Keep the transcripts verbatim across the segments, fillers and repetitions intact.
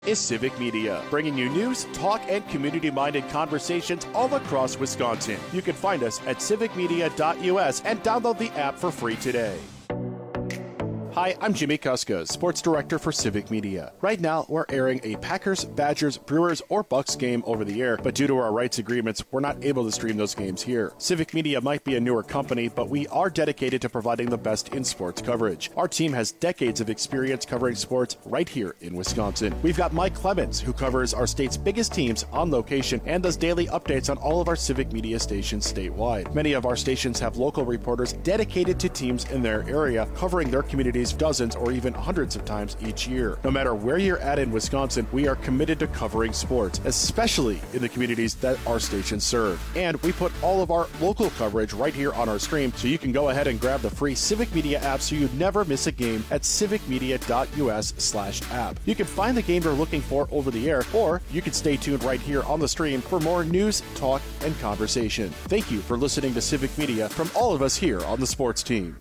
Is Civic Media, bringing you news, talk, and community-minded conversations all across Wisconsin. You can find us at civic media dot U S and download the app for free today. Hi, I'm Jimmy Kuska, Sports Director for Civic Media. Right now, we're airing a Packers, Badgers, Brewers, or Bucks game over the air, but due to our rights agreements, we're not able to stream those games here. Civic Media might be a newer company, but we are dedicated to providing the best in sports coverage. Our team has decades of experience covering sports right here in Wisconsin. We've got Mike Clemens, who covers our state's biggest teams on location and does daily updates on all of our Civic Media stations statewide. Many of our stations have local reporters dedicated to teams in their area, covering their communities dozens or even hundreds of times each year. No matter where you're at in Wisconsin, we are committed to covering sports, especially in the communities that our stations serve. And we put all of our local coverage right here on our stream, so you can go ahead and grab the free Civic Media app so you never miss a game at civic media dot U S slash app. You can find the game you're looking for over the air, or you can stay tuned right here on the stream for more news, talk, and conversation. Thank you for listening to Civic Media from all of us here on the sports team.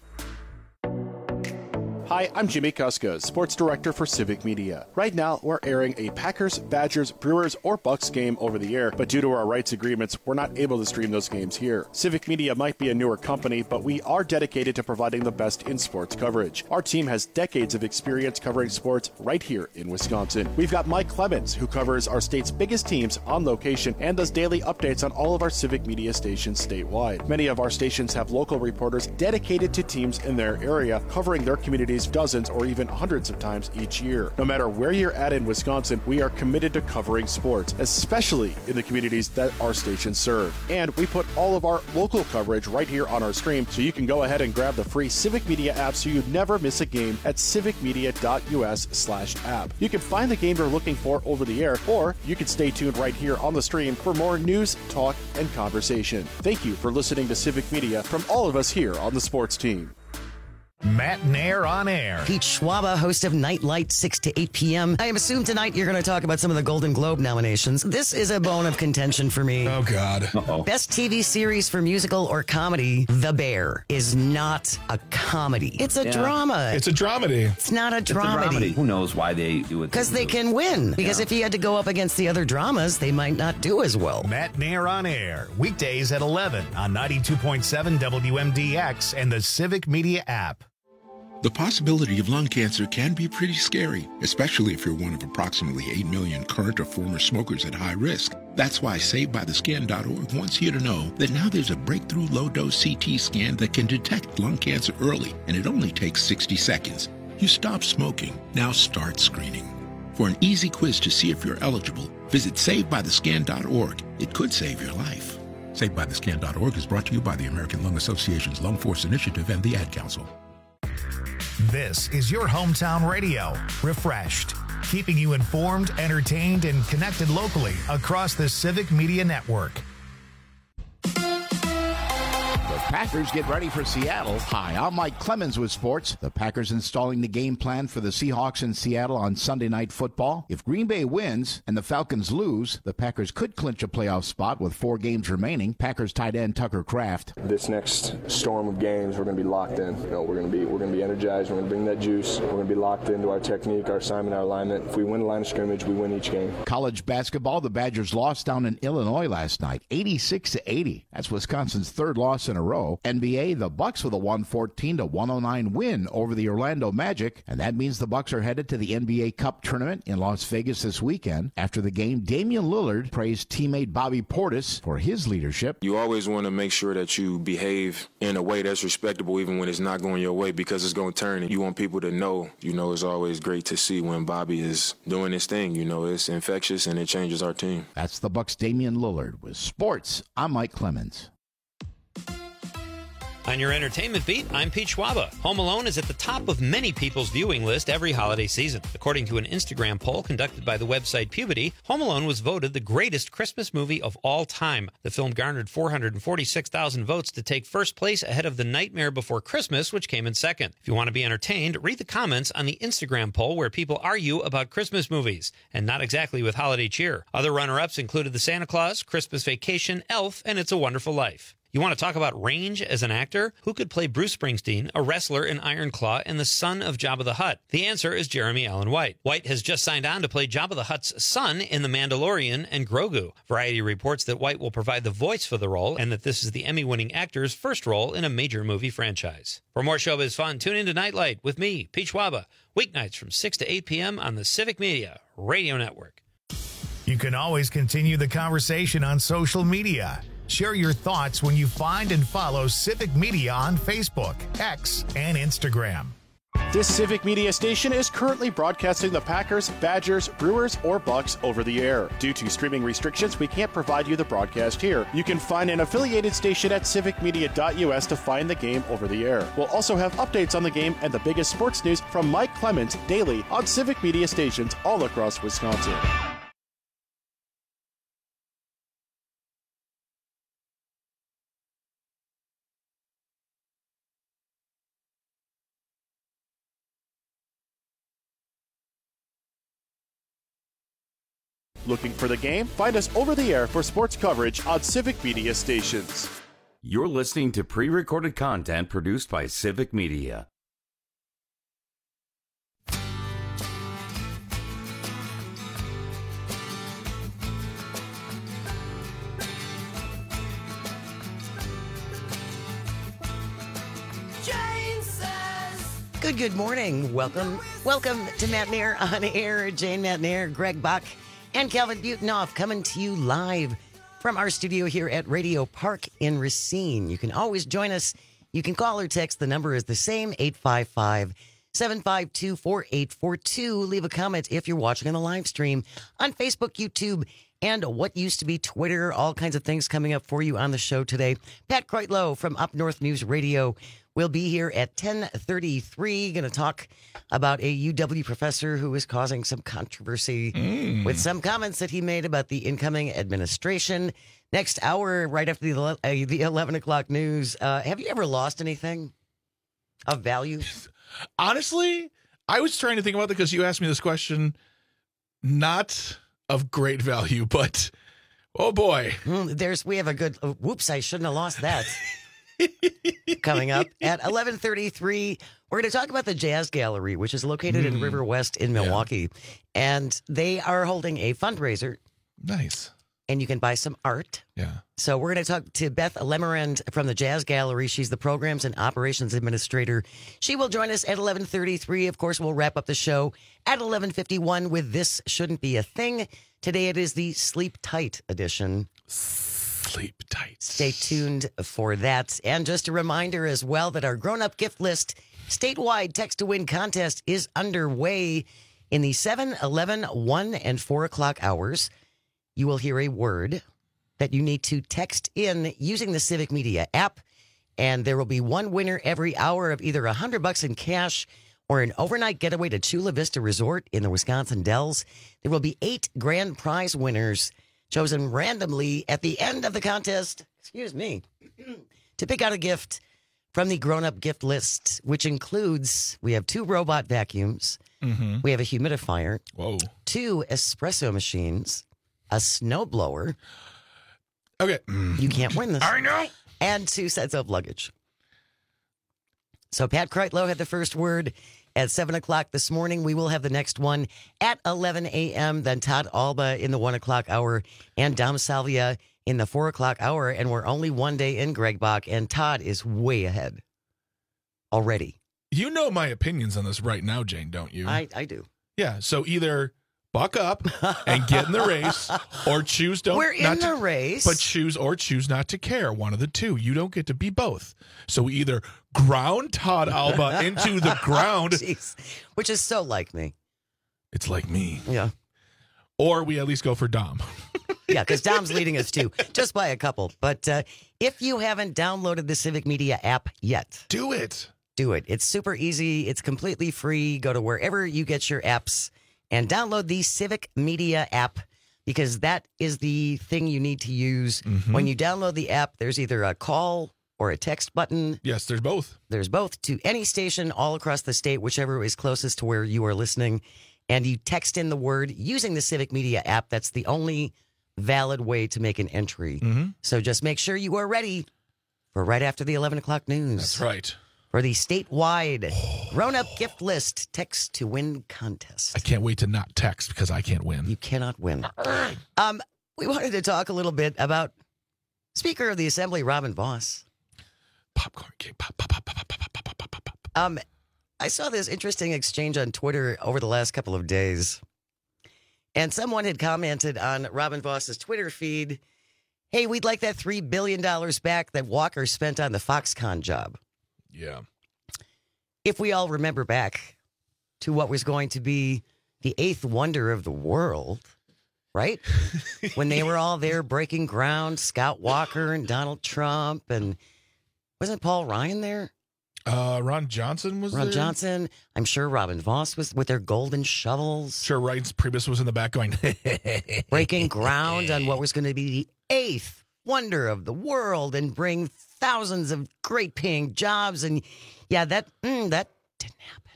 Hi, I'm Jimmy Kuska, Sports Director for Civic Media. Right now, we're airing a Packers, Badgers, Brewers, or Bucks game over the air, but due to our rights agreements, we're not able to stream those games here. Civic Media might be a newer company, but we are dedicated to providing the best in sports coverage. Our team has decades of experience covering sports right here in Wisconsin. We've got Mike Clemens, who covers our state's biggest teams on location and does daily updates on all of our Civic Media stations statewide. Many of our stations have local reporters dedicated to teams in their area, covering their communities dozens or even hundreds of times each year. No matter where you're at in Wisconsin, we are committed to covering sports, especially in the communities that our stations serve. And we put all of our local coverage right here on our stream, so you can go ahead and grab the free Civic Media app so you never miss a game at civic media dot U S slash app. You can find the game you're looking for over the air, or you can stay tuned right here on the stream for more news, talk, and conversation. Thank you for listening to Civic Media from all of us here on the sports team. Matt Nair on air. Pete Schwaba, host of Nightlight, six to eight p.m. I assume tonight you're going to talk about some of the Golden Globe nominations. This is a bone of contention for me. Oh, God. Uh-oh. Best T V series for musical or comedy, The Bear, is not a comedy. It's a yeah. drama. It's a dramedy. It's not a dramedy. It's a dramedy. Who knows why they do it? Because they can win. Because yeah. if you had to go up against the other dramas, they might not do as well. Matt Nair on air. Weekdays at eleven on ninety-two point seven W M D X and the Civic Media app. The possibility of lung cancer can be pretty scary, especially if you're one of approximately eight million current or former smokers at high risk. That's why Saved By The Scan dot org wants you to know that now there's a breakthrough low-dose C T scan that can detect lung cancer early, and it only takes sixty seconds. You stop smoking, now start screening. For an easy quiz to see if you're eligible, visit Saved By The Scan dot org. It could save your life. Saved By The Scan dot org is brought to you by the American Lung Association's Lung Force Initiative and the Ad Council. This is your hometown radio, refreshed, keeping you informed, entertained, and connected locally across the Civic Media Network. Packers get ready for Seattle. Hi, I'm Mike Clemens with sports. The Packers installing the game plan for the Seahawks in Seattle on Sunday Night Football. If Green Bay wins and the Falcons lose, the Packers could clinch a playoff spot with four games remaining. Packers tight end Tucker Kraft. This next storm of games, we're going to be locked in. You know, we're going to be we're going to be energized. We're going to bring that juice. We're going to be locked into our technique, our assignment, our alignment. If we win the line of scrimmage, we win each game. College basketball, the Badgers lost down in Illinois last night, eighty-six to eighty. That's Wisconsin's third loss in a row. N B A, the Bucks with a one fourteen to one oh nine win over the Orlando Magic, and that means the Bucks are headed to the N B A Cup tournament in Las Vegas this weekend. After the game, Damian Lillard praised teammate Bobby Portis for his leadership. You always want to make sure that you behave in a way that's respectable even when it's not going your way, because it's going to turn, and you want people to know. You know, it's always great to see when Bobby is doing his thing. You know, it's infectious and it changes our team. That's the Bucks' Damian Lillard. With sports, I'm Mike Clemens. On your entertainment beat, I'm Pete Schwaba. Home Alone is at the top of many people's viewing list every holiday season. According to an Instagram poll conducted by the website Puberty, Home Alone was voted the greatest Christmas movie of all time. The film garnered four hundred forty-six thousand votes to take first place ahead of The Nightmare Before Christmas, which came in second. If you want to be entertained, read the comments on the Instagram poll where people argue about Christmas movies, and not exactly with holiday cheer. Other runner-ups included The Santa Claus, Christmas Vacation, Elf, and It's a Wonderful Life. You want to talk about range as an actor? Who could play Bruce Springsteen, a wrestler in Iron Claw, and the son of Jabba the Hutt? The answer is Jeremy Allen White. White has just signed on to play Jabba the Hutt's son in The Mandalorian and Grogu. Variety reports that White will provide the voice for the role and that this is the Emmy-winning actor's first role in a major movie franchise. For more showbiz fun, tune in to Nightlight with me, Pete Schwaba, weeknights from six to eight p.m. on the Civic Media Radio Network. You can always continue the conversation on social media. Share your thoughts when you find and follow Civic Media on Facebook, X, and Instagram. This Civic Media station is currently broadcasting the Packers, Badgers, Brewers, or Bucks over the air. Due to streaming restrictions, we can't provide you the broadcast here. You can find an affiliated station at civic media dot u s to find the game over the air. We'll also have updates on the game and the biggest sports news from Mike Clemens daily on Civic Media stations all across Wisconsin. Looking for the game? Find us over the air for sports coverage on Civic Media stations. You're listening to pre-recorded content produced by Civic Media. Good, good morning. Welcome, welcome to Matnair on Air. Jane Matnair, Greg Bach, and Calvin Butenoff coming to you live from our studio here at Radio Park in Racine. You can always join us. You can call or text. The number is the same, eight five five, seven five two, four eight four two. Leave a comment if you're watching on the live stream on Facebook, YouTube, and what used to be Twitter. All kinds of things coming up for you on the show today. Pat Kreitlow from Up North News Radio will be here at ten thirty-three. Going to talk about a U W professor who is causing some controversy mm. with some comments that he made about the incoming administration. Next hour, right after the, uh, the eleven o'clock news. Uh, have you ever lost anything of value? Honestly, I was trying to think about that because you asked me this question. Not of great value, but oh boy. Mm, there's we have a good. Oh, whoops! I shouldn't have lost that. Coming up at eleven thirty-three, we're going to talk about the Jazz Gallery, which is located mm. in River West in Milwaukee. Yeah. And they are holding a fundraiser. Nice. And you can buy some art. Yeah. So we're going to talk to Beth Lemerand from the Jazz Gallery. She's the Programs and Operations Administrator. She will join us at eleven thirty-three. Of course, we'll wrap up the show at eleven fifty-one with This Shouldn't Be a Thing. Today it is the Sleep Tight edition. Sleep tight. Stay tuned for that. And just a reminder as well that our grown-up gift list statewide text-to-win contest is underway in the seven, eleven, one, and four o'clock hours. You will hear a word that you need to text in using the Civic Media app, and there will be one winner every hour of either one hundred bucks in cash or an overnight getaway to Chula Vista Resort in the Wisconsin Dells. There will be eight grand prize winners chosen randomly at the end of the contest, excuse me, to pick out a gift from the grown-up gift list, which includes, we have two robot vacuums, mm-hmm. we have a humidifier, Whoa. two espresso machines, a snowblower. Okay. You can't win this. I know. And two sets of luggage. So Pat Kreitlow had the first word at seven o'clock this morning. We will have the next one at eleven a.m. Then Todd Alba in the one o'clock hour and Dom Salvia in the four o'clock hour. And we're only one day in, Greg Bach, and Todd is way ahead already. You know my opinions on this right now, Jane, don't you? I, I do. Yeah, so either buck up and get in the race or choose don't. We're in not the to, race. But choose or choose not to care. One of the two. You don't get to be both. So we either ground Todd Alba into the ground. Jeez. Which is so like me. It's like me. Yeah. Or we at least go for Dom. Yeah, because Dom's leading us too, just by a couple. But uh, if you haven't downloaded the Civic Media app yet, do it. Do it. It's super easy. It's completely free. Go to wherever you get your apps and download the Civic Media app, because that is the thing you need to use. Mm-hmm. When you download the app, there's either a call or a text button. Yes, there's both. There's both to any station all across the state, whichever is closest to where you are listening. And you text in the word using the Civic Media app. That's the only valid way to make an entry. Mm-hmm. So just make sure you are ready for right after the eleven o'clock news. That's right. For the statewide grown-up gift list text to win contest. I can't wait to not text because I can't win. You cannot win. Um, we wanted to talk a little bit about Speaker of the Assembly, Robin Vos. Popcorn king. Pop, pop, pop, pop, pop, pop, pop, pop, pop, pop. Um, I saw this interesting exchange on Twitter over the last couple of days. And someone had commented on Robin Vos's Twitter feed, hey, we'd like that three billion dollars back that Walker spent on the Foxconn job. Yeah. If we all remember back to what was going to be the eighth wonder of the world, right? When they were all there breaking ground, Scott Walker and Donald Trump, and wasn't Paul Ryan there? Uh, Ron Johnson was Ron there? Johnson. I'm sure Robin Vos was with their golden shovels. Sure, Reince Priebus was in the back going, breaking ground on what was going to be the eighth wonder of the world and bring thousands of great paying jobs. And yeah, that mm, that didn't happen.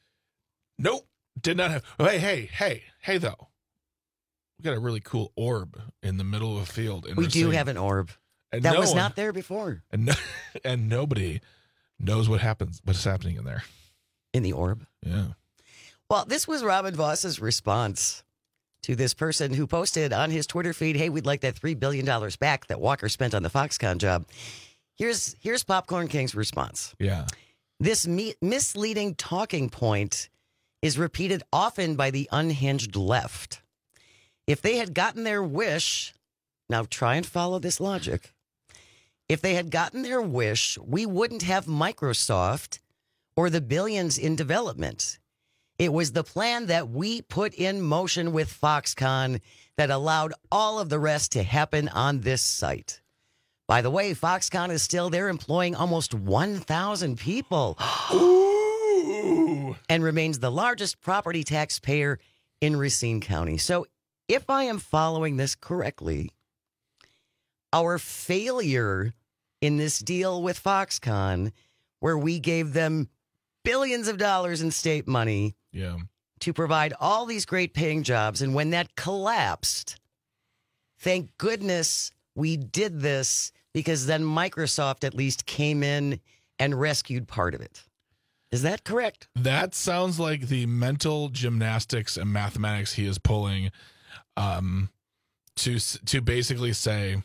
Nope, did not have. Hey, hey, hey, hey, though. We got a really cool orb in the middle of a field. We do have an orb. And that no was one, not there before. And no, and nobody knows what happens, what's happening in there. In the orb? Yeah. Well, this was Robin Vos's response to this person who posted on his Twitter feed, hey, we'd like that three billion dollars back that Walker spent on the Foxconn job. Here's here's Popcorn King's response. Yeah. This me- misleading talking point is repeated often by the unhinged left. If they had gotten their wish, now try and follow this logic. If they had gotten their wish, we wouldn't have Microsoft or the billions in development. It was the plan that we put in motion with Foxconn that allowed all of the rest to happen on this site. By the way, Foxconn is still there employing almost one thousand people. Ooh. And remains the largest property taxpayer in Racine County. So if I am following this correctly, our failure in this deal with Foxconn, where we gave them billions of dollars in state money yeah. to provide all these great paying jobs, and when that collapsed, thank goodness we did this, because then Microsoft at least came in and rescued part of it. Is that correct? That sounds like the mental gymnastics and mathematics he is pulling um, to to basically say,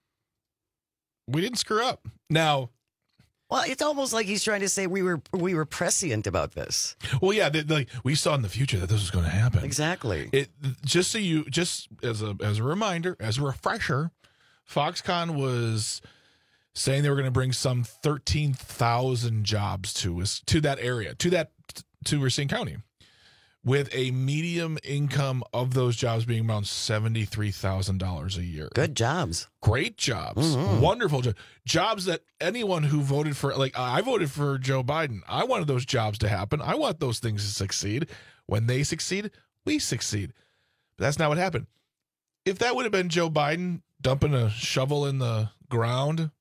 we didn't screw up. Now, well, it's almost like he's trying to say we were we were prescient about this. Well, yeah, they, like we saw in the future that this was going to happen. Exactly. It just so you just as a as a reminder, as a refresher, Foxconn was saying they were going to bring some thirteen thousand jobs to us to that area, to that to Racine County, with a medium income of those jobs being around seventy-three thousand dollars a year. Good jobs. Great jobs. Mm-hmm. Wonderful jobs. Jobs that anyone who voted for, like I voted for Joe Biden. I wanted those jobs to happen. I want those things to succeed. When they succeed, we succeed. But that's not what happened. If that would have been Joe Biden dumping a shovel in the ground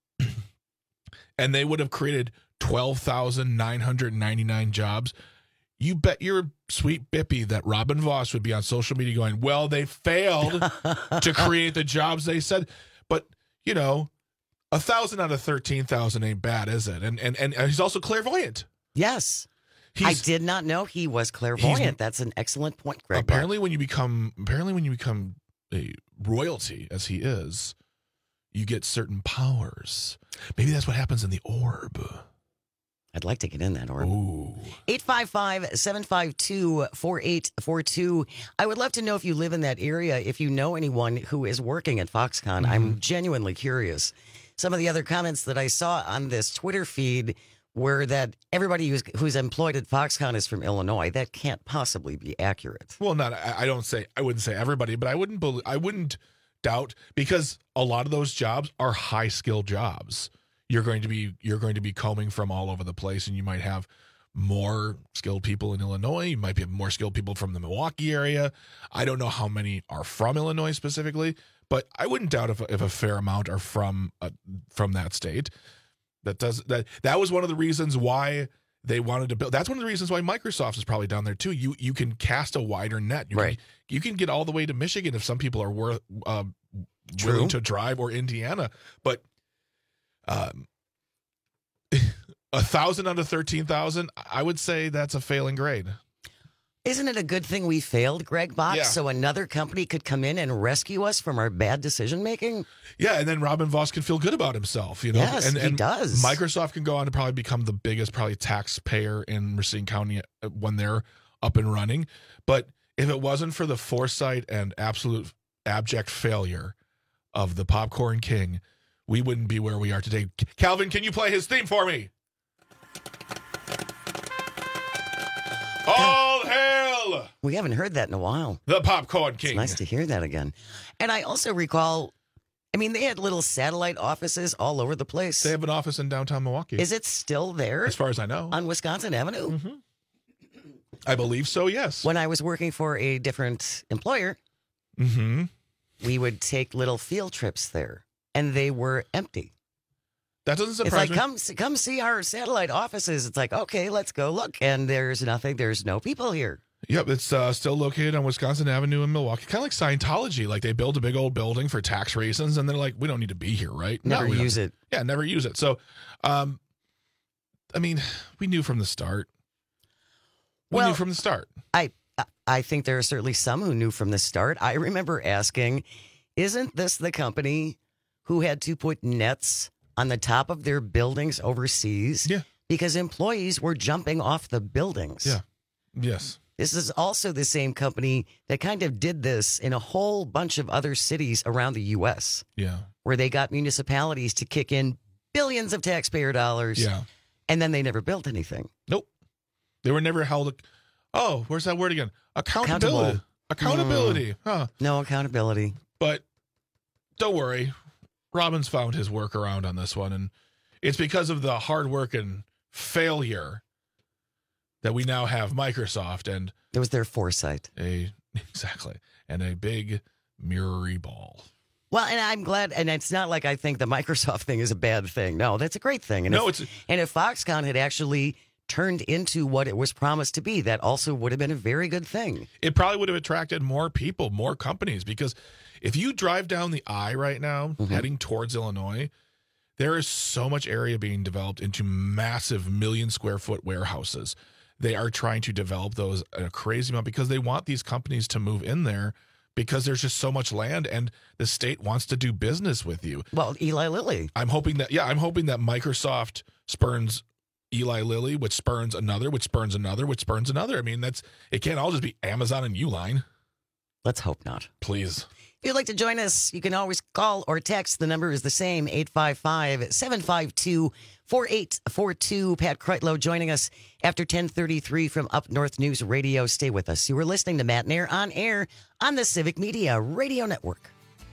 and they would have created twelve thousand nine hundred ninety-nine jobs, you bet your sweet bippy that Robin Vos would be on social media going, well, they failed to create the jobs they said. But, you know, a thousand out of thirteen thousand ain't bad, is it? And and and he's also clairvoyant. Yes. He's, I did not know he was clairvoyant. That's an excellent point, Greg. Apparently when you become apparently when you become a royalty, as he is, you get certain powers. Maybe that's what happens in the orb. I'd like to get in that orb. Ooh. eight five five, seven five two, four eight four two. I would love to know if you live in that area, if you know anyone who is working at Foxconn. Mm-hmm. I'm genuinely curious. Some of the other comments that I saw on this Twitter feed were that everybody who's, who's employed at Foxconn is from Illinois. That can't possibly be accurate. Well, not I, I don't say I wouldn't say everybody, but I wouldn't believe, I wouldn't doubt, because a lot of those jobs are high skill jobs. You're going to be you're going to be combing from all over the place, and you might have more skilled people in Illinois. You might be more skilled people from the Milwaukee area. I don't know how many are from Illinois specifically, but I wouldn't doubt if if a fair amount are from uh, from that state. That does that. That was one of the reasons why they wanted to build. That's one of the reasons why Microsoft is probably down there too. You you can cast a wider net. You right. Can, you can get all the way to Michigan if some people are worth, uh, True. willing to drive, or Indiana, but. Um, a thousand out of thirteen thousand, I would say that's a failing grade. Isn't it a good thing we failed, Greg Bach, Yeah. so another company could come in and rescue us from our bad decision making? Yeah, and then Robin Voss can feel good about himself, you know. Yes, and, he and does. Microsoft can go on to probably become the biggest probably taxpayer in Racine County when they're up and running. But if it wasn't for the foresight and absolute abject failure of the Popcorn King, we wouldn't be where we are today. Calvin, can you play his theme for me? All hail We haven't heard that in a while. the Popcorn King. It's nice to hear that again. And I also recall, I mean, they had little satellite offices all over the place. They have an office in downtown Milwaukee. Is it still there? As far as I know. On Wisconsin Avenue? Mm-hmm. I believe so, yes. When I was working for a different employer, Mm-hmm. we would take little field trips there, and they were empty. That doesn't It's surprise like, me. come come see our satellite offices. It's like, okay, let's go look. And there's nothing. There's no people here. Yep, it's uh, still located on Wisconsin Avenue in Milwaukee. Kind of like Scientology. Like they build a big old building for tax reasons, and they're like, we don't need to be here, right? Never we don't. use it. Yeah, never use it. So, um, I mean, we knew from the start. We Well, knew from the start. I I think there are certainly some who knew from the start. I remember asking, isn't this the company who had to put nets on the top of their buildings overseas? Yeah. Because employees were jumping off the buildings. Yeah. Yes. This is also the same company that kind of did this in a whole bunch of other cities around the U S, Yeah. where they got municipalities to kick in billions of taxpayer dollars. Yeah. And then they never built anything. Nope. They were never held. Oh, where's that word again? Accountability. Accountable. Accountability. Huh. No accountability. But don't worry. Robin's found his workaround on this one. And it's because of the hard work and failure that we now have Microsoft and It was their foresight. a exactly and a big mirrory ball. Well, and I'm glad, and it's not like I think the Microsoft thing is a bad thing. No, that's a great thing. And No, if, it's and if Foxconn had actually turned into what it was promised to be, that also would have been a very good thing. it probably would have attracted more people, more companies, because if you drive down the I right now, Mm-hmm. heading towards Illinois, there is so much area being developed into massive million square foot warehouses. They are trying to develop those at a crazy amount because they want these companies to move in there because there's just so much land and the state wants to do business with you. Well, Eli Lilly. I'm hoping that, yeah, I'm hoping that Microsoft spurns Eli Lilly, which spurns another, which spurns another, which spurns another. I mean, that's it can't all just be Amazon and Uline. Let's hope not. Please. If you'd like to join us, you can always call or text. The number is the same, eight five five, seven five two, four eight four two. Pat Kreitlow joining us after ten thirty-three from Up North News Radio. Stay with us. You are listening to Matt and Air on air on the Civic Media Radio Network.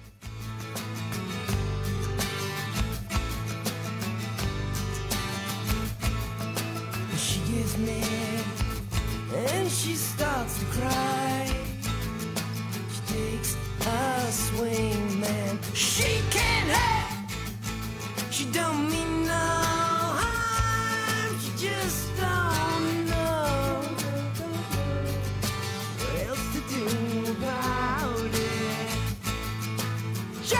She gets mad and she starts to cry. She takes a swing, man. She can't have. She don't mean no harm. She just don't know what else to do about it. Jane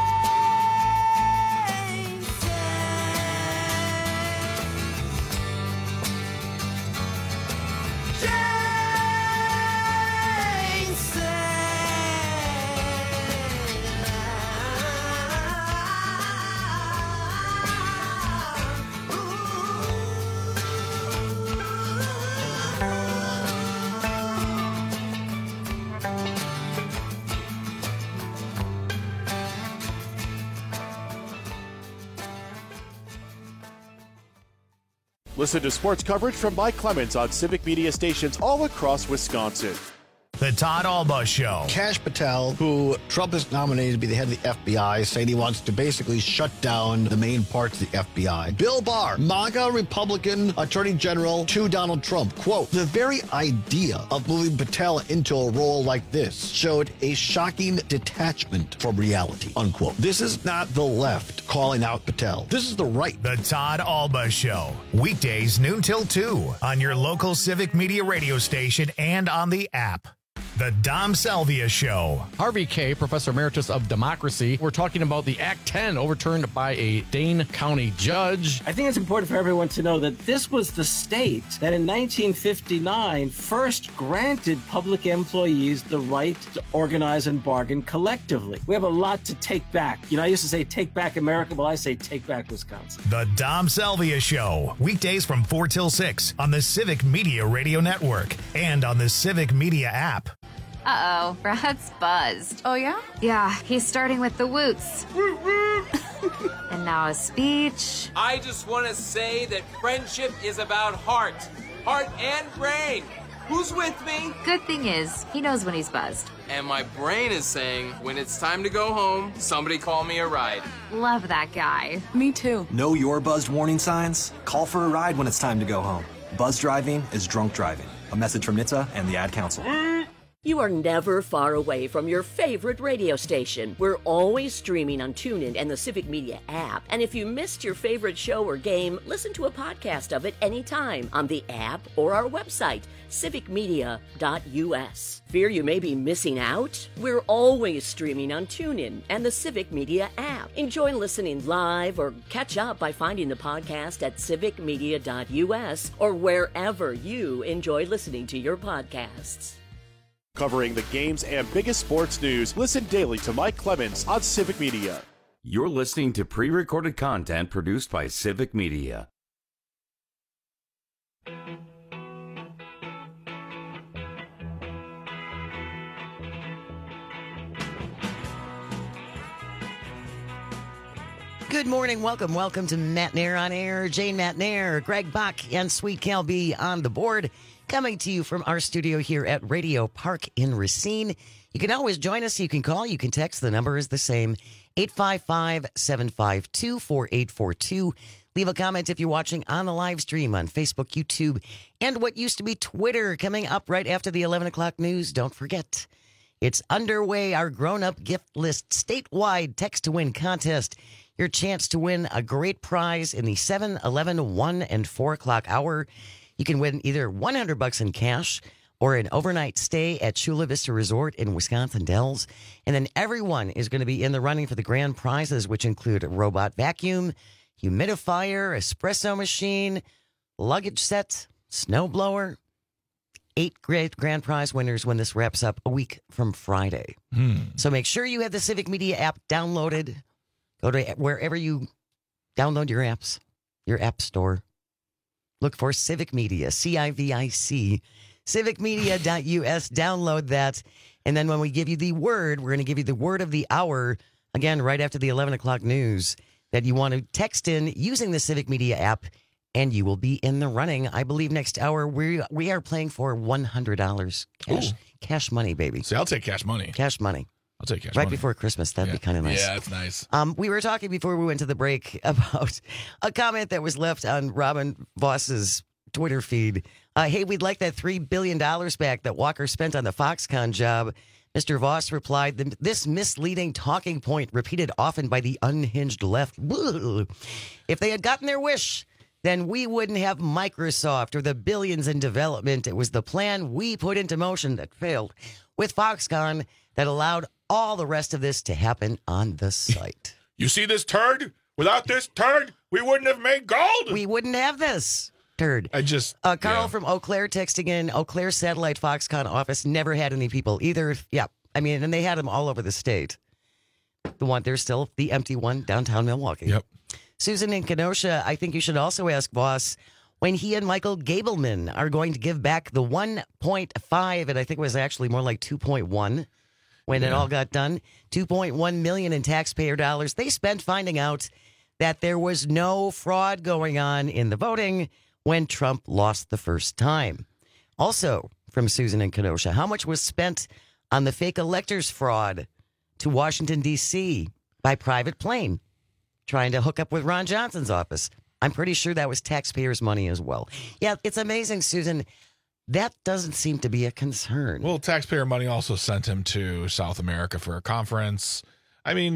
Listen to sports coverage from Mike Clemens on Civic Media stations all across Wisconsin. The Todd Alba Show. Kash Patel, who Trump has nominated to be the head of the F B I, saying he wants to basically shut down the main parts of the F B I. Bill Barr, MAGA Republican Attorney General to Donald Trump. Quote, the very idea of moving Patel into a role like this showed a shocking detachment from reality, unquote. This is not the left calling out Patel. This is the right. The Todd Alba Show. Weekdays noon till two on your local Civic Media radio station and on the app. The Dom Salvia Show. Harvey Kaye, Professor Emeritus of Democracy. We're talking about the Act ten overturned by a Dane County judge. I think it's important for everyone to know that this was the state that in nineteen fifty-nine first granted public employees the right to organize and bargain collectively. We have a lot to take back. You know, I used to say take back America, well, I say take back Wisconsin. The Dom Salvia Show. Weekdays from four till six on the Civic Media Radio Network and on the Civic Media app. Uh-oh, Brad's buzzed. Oh, yeah? Yeah, he's starting with the woots. And now a speech. I just want to say that friendship is about heart. Heart and brain. Who's with me? Good thing is, he knows when he's buzzed. And my brain is saying, when it's time to go home, somebody call me a ride. Love that guy. Me too. Know your buzzed warning signs? Call for a ride when it's time to go home. Buzz driving is drunk driving. A message from N H T S A and the Ad Council. You are never far away from your favorite radio station. We're always streaming on TuneIn and the Civic Media app. And if you missed your favorite show or game, listen to a podcast of it anytime on the app or our website, civic media dot u s. Fear you may be missing out? We're always streaming on TuneIn and the Civic Media app. Enjoy listening live or catch up by finding the podcast at civic media dot u s or wherever you enjoy listening to your podcasts. Covering the games and biggest sports news, listen daily to Mike Clemens on Civic Media. You're listening to pre-recorded content produced by Civic Media. Good morning. Welcome. Welcome to Matt Nair on Air. Jane Matt Nair, Greg Bach, and Sweet Cal B on the board. Coming to you from our studio here at Radio Park in Racine. You can always join us. You can call. You can text. The number is the same, eight five five, seven five two, four eight four two. Leave a comment if you're watching on the live stream on Facebook, YouTube, and what used to be Twitter. Coming up right after the eleven o'clock news. Don't forget, it's underway. Our grown-up gift list statewide text-to-win contest. Your chance to win a great prize in the seven, eleven, one, and four o'clock hour. You can win either one hundred bucks in cash or an overnight stay at Chula Vista Resort in Wisconsin Dells. And then everyone is going to be in the running for the grand prizes, which include a robot vacuum, humidifier, espresso machine, luggage set, snowblower. Eight great grand prize winners when this wraps up a week from Friday. Hmm. So make sure you have the Civic Media app downloaded. Go to wherever you download your apps, your app store. Look for Civic Media, C I V I C, civic media dot u s. Download that. And then when we give you the word, we're going to give you the word of the hour, again, right after the eleven o'clock news, that you want to text in using the Civic Media app, and you will be in the running. I believe next hour we we are playing for one hundred dollars cash, cash money, baby. See, I'll take cash money. Cash money. I'll take cash right money. before Christmas. That'd yeah. be kind of nice. Yeah, it's nice. Um, we were talking before we went to the break about a comment that was left on Robin Voss's Twitter feed. Uh, hey, we'd like that three billion dollars back that Walker spent on the Foxconn job. Mister Voss replied, this misleading talking point repeated often by the unhinged left. If they had gotten their wish, then we wouldn't have Microsoft or the billions in development. It was the plan we put into motion that failed with Foxconn that allowed all the rest of this to happen on the site. You see this turd? Without this turd, we wouldn't have made gold. We wouldn't have this turd. I just... Uh, Carl yeah. from Eau Claire texting in, Eau Claire Satellite Foxconn office never had any people either. Yeah, I mean, and they had them all over the state. The one, there's still the empty one downtown Milwaukee. Yep. Susan in Kenosha, I think you should also ask Voss when he and Michael Gableman are going to give back the one point five, and I think it was actually more like two point one. When yeah. it all got done, two point one million dollars in taxpayer dollars they spent finding out that there was no fraud going on in the voting when Trump lost the first time. Also, from Susan in Kenosha, how much was spent on the fake electors fraud to Washington, D C by private plane, trying to hook up with Ron Johnson's office? I'm pretty sure that was taxpayers' money as well. Yeah, it's amazing, Susan. That doesn't seem to be a concern. Well, taxpayer money also sent him to South America for a conference. I mean,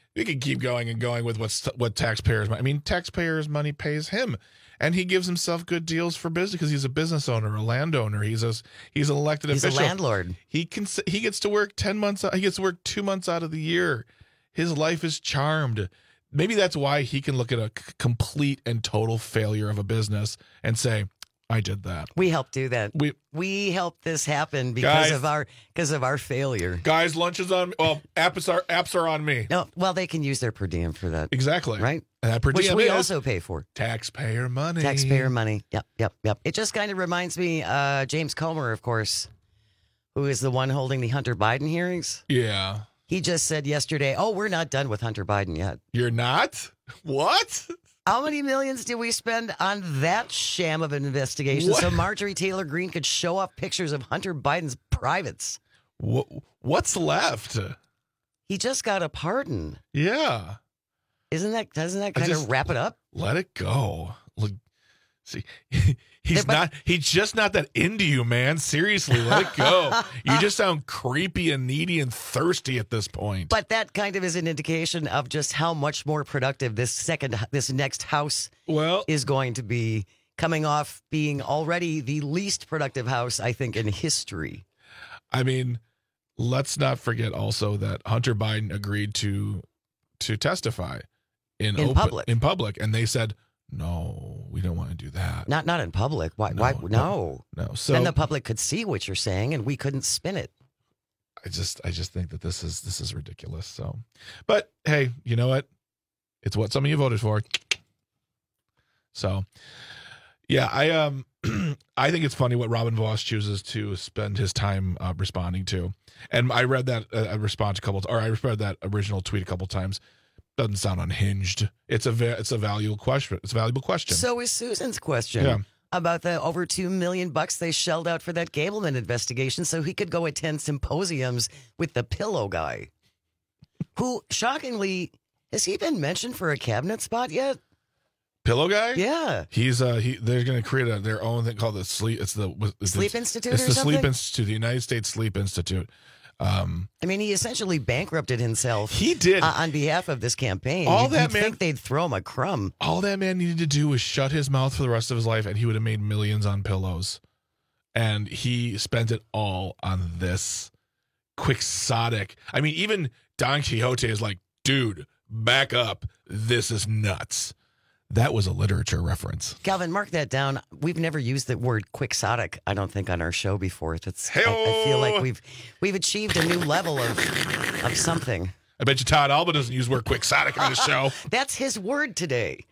we could keep going and going with what's what taxpayers. I mean, taxpayers' money pays him, and he gives himself good deals for business because he's a business owner, a landowner. He's a he's an elected He's official. a landlord. He can he gets to work ten months. He gets to work two months out of the year. His life is charmed. Maybe that's why he can look at a c- complete and total failure of a business and say, I did that. We helped do that. We we helped this happen because Guys. of our because of our failure. Guys, lunch is on. Well, apps are apps are on me. No, well, they can use their per diem for that. Exactly. Right. And that per Which diem we is also pay for. Taxpayer money. Taxpayer money. Yep, yep, yep. It just kind of reminds me, uh, James Comer, of course, who is the one holding the Hunter Biden hearings. Yeah. He just said yesterday, "Oh, we're not done with Hunter Biden yet." You're not? What? How many millions did we spend on that sham of an investigation What? so Marjorie Taylor Greene could show off pictures of Hunter Biden's privates? What, what's left? He just got a pardon. Yeah. Isn't that doesn't that I kind just- of wrap it up? Let it go. Look, see, he's Yeah, but- not. He's just not that into you, man. Seriously, let it go. You just sound creepy and needy and thirsty at this point. But that kind of is an indication of just how much more productive this second, this next house well, is going to be, coming off being already the least productive house, I think, in history. I mean, let's not forget also that Hunter Biden agreed to to testify in, In open, public. in public, and they said, "No, we don't want to do that." Not not in public. Why? No, why? no, No. no. So Then the public could see what you're saying, and we couldn't spin it. I just I just think that this is this is ridiculous. So, but hey, you know what? It's what some of you voted for. So, yeah, I um I think it's funny what Robin Voss chooses to spend his time uh, responding to, and I read that uh, response a couple, or I read that original tweet a couple times. Doesn't sound unhinged. It's a va- it's a valuable question. It's a valuable question. So is Susan's question Yeah. about the over two million bucks they shelled out for that Gableman investigation, so he could go attend symposiums with the pillow guy, who shockingly has he been mentioned for a cabinet spot yet? Pillow guy? Yeah. He's uh he they're gonna create a, their own thing called the sleep it's the it's Sleep the, Institute It's or the Sleep something? Institute, the United States Sleep Institute. Um I mean, he essentially bankrupted himself. He did. uh, on behalf of this campaign. All You'd- that you'd man- think they'd throw him a crumb. all that man needed to do was shut his mouth for the rest of his life and he would have made millions on pillows. And he spent it all on this quixotic. I mean, even Don Quixote is like, dude, back up. This is nuts. That was a literature reference. Calvin, mark that down. We've never used the word quixotic, I don't think, on our show before. That's I, I feel like we've we've achieved a new level of of something. I bet you Todd Alba doesn't use the word quixotic on his show. That's his word today.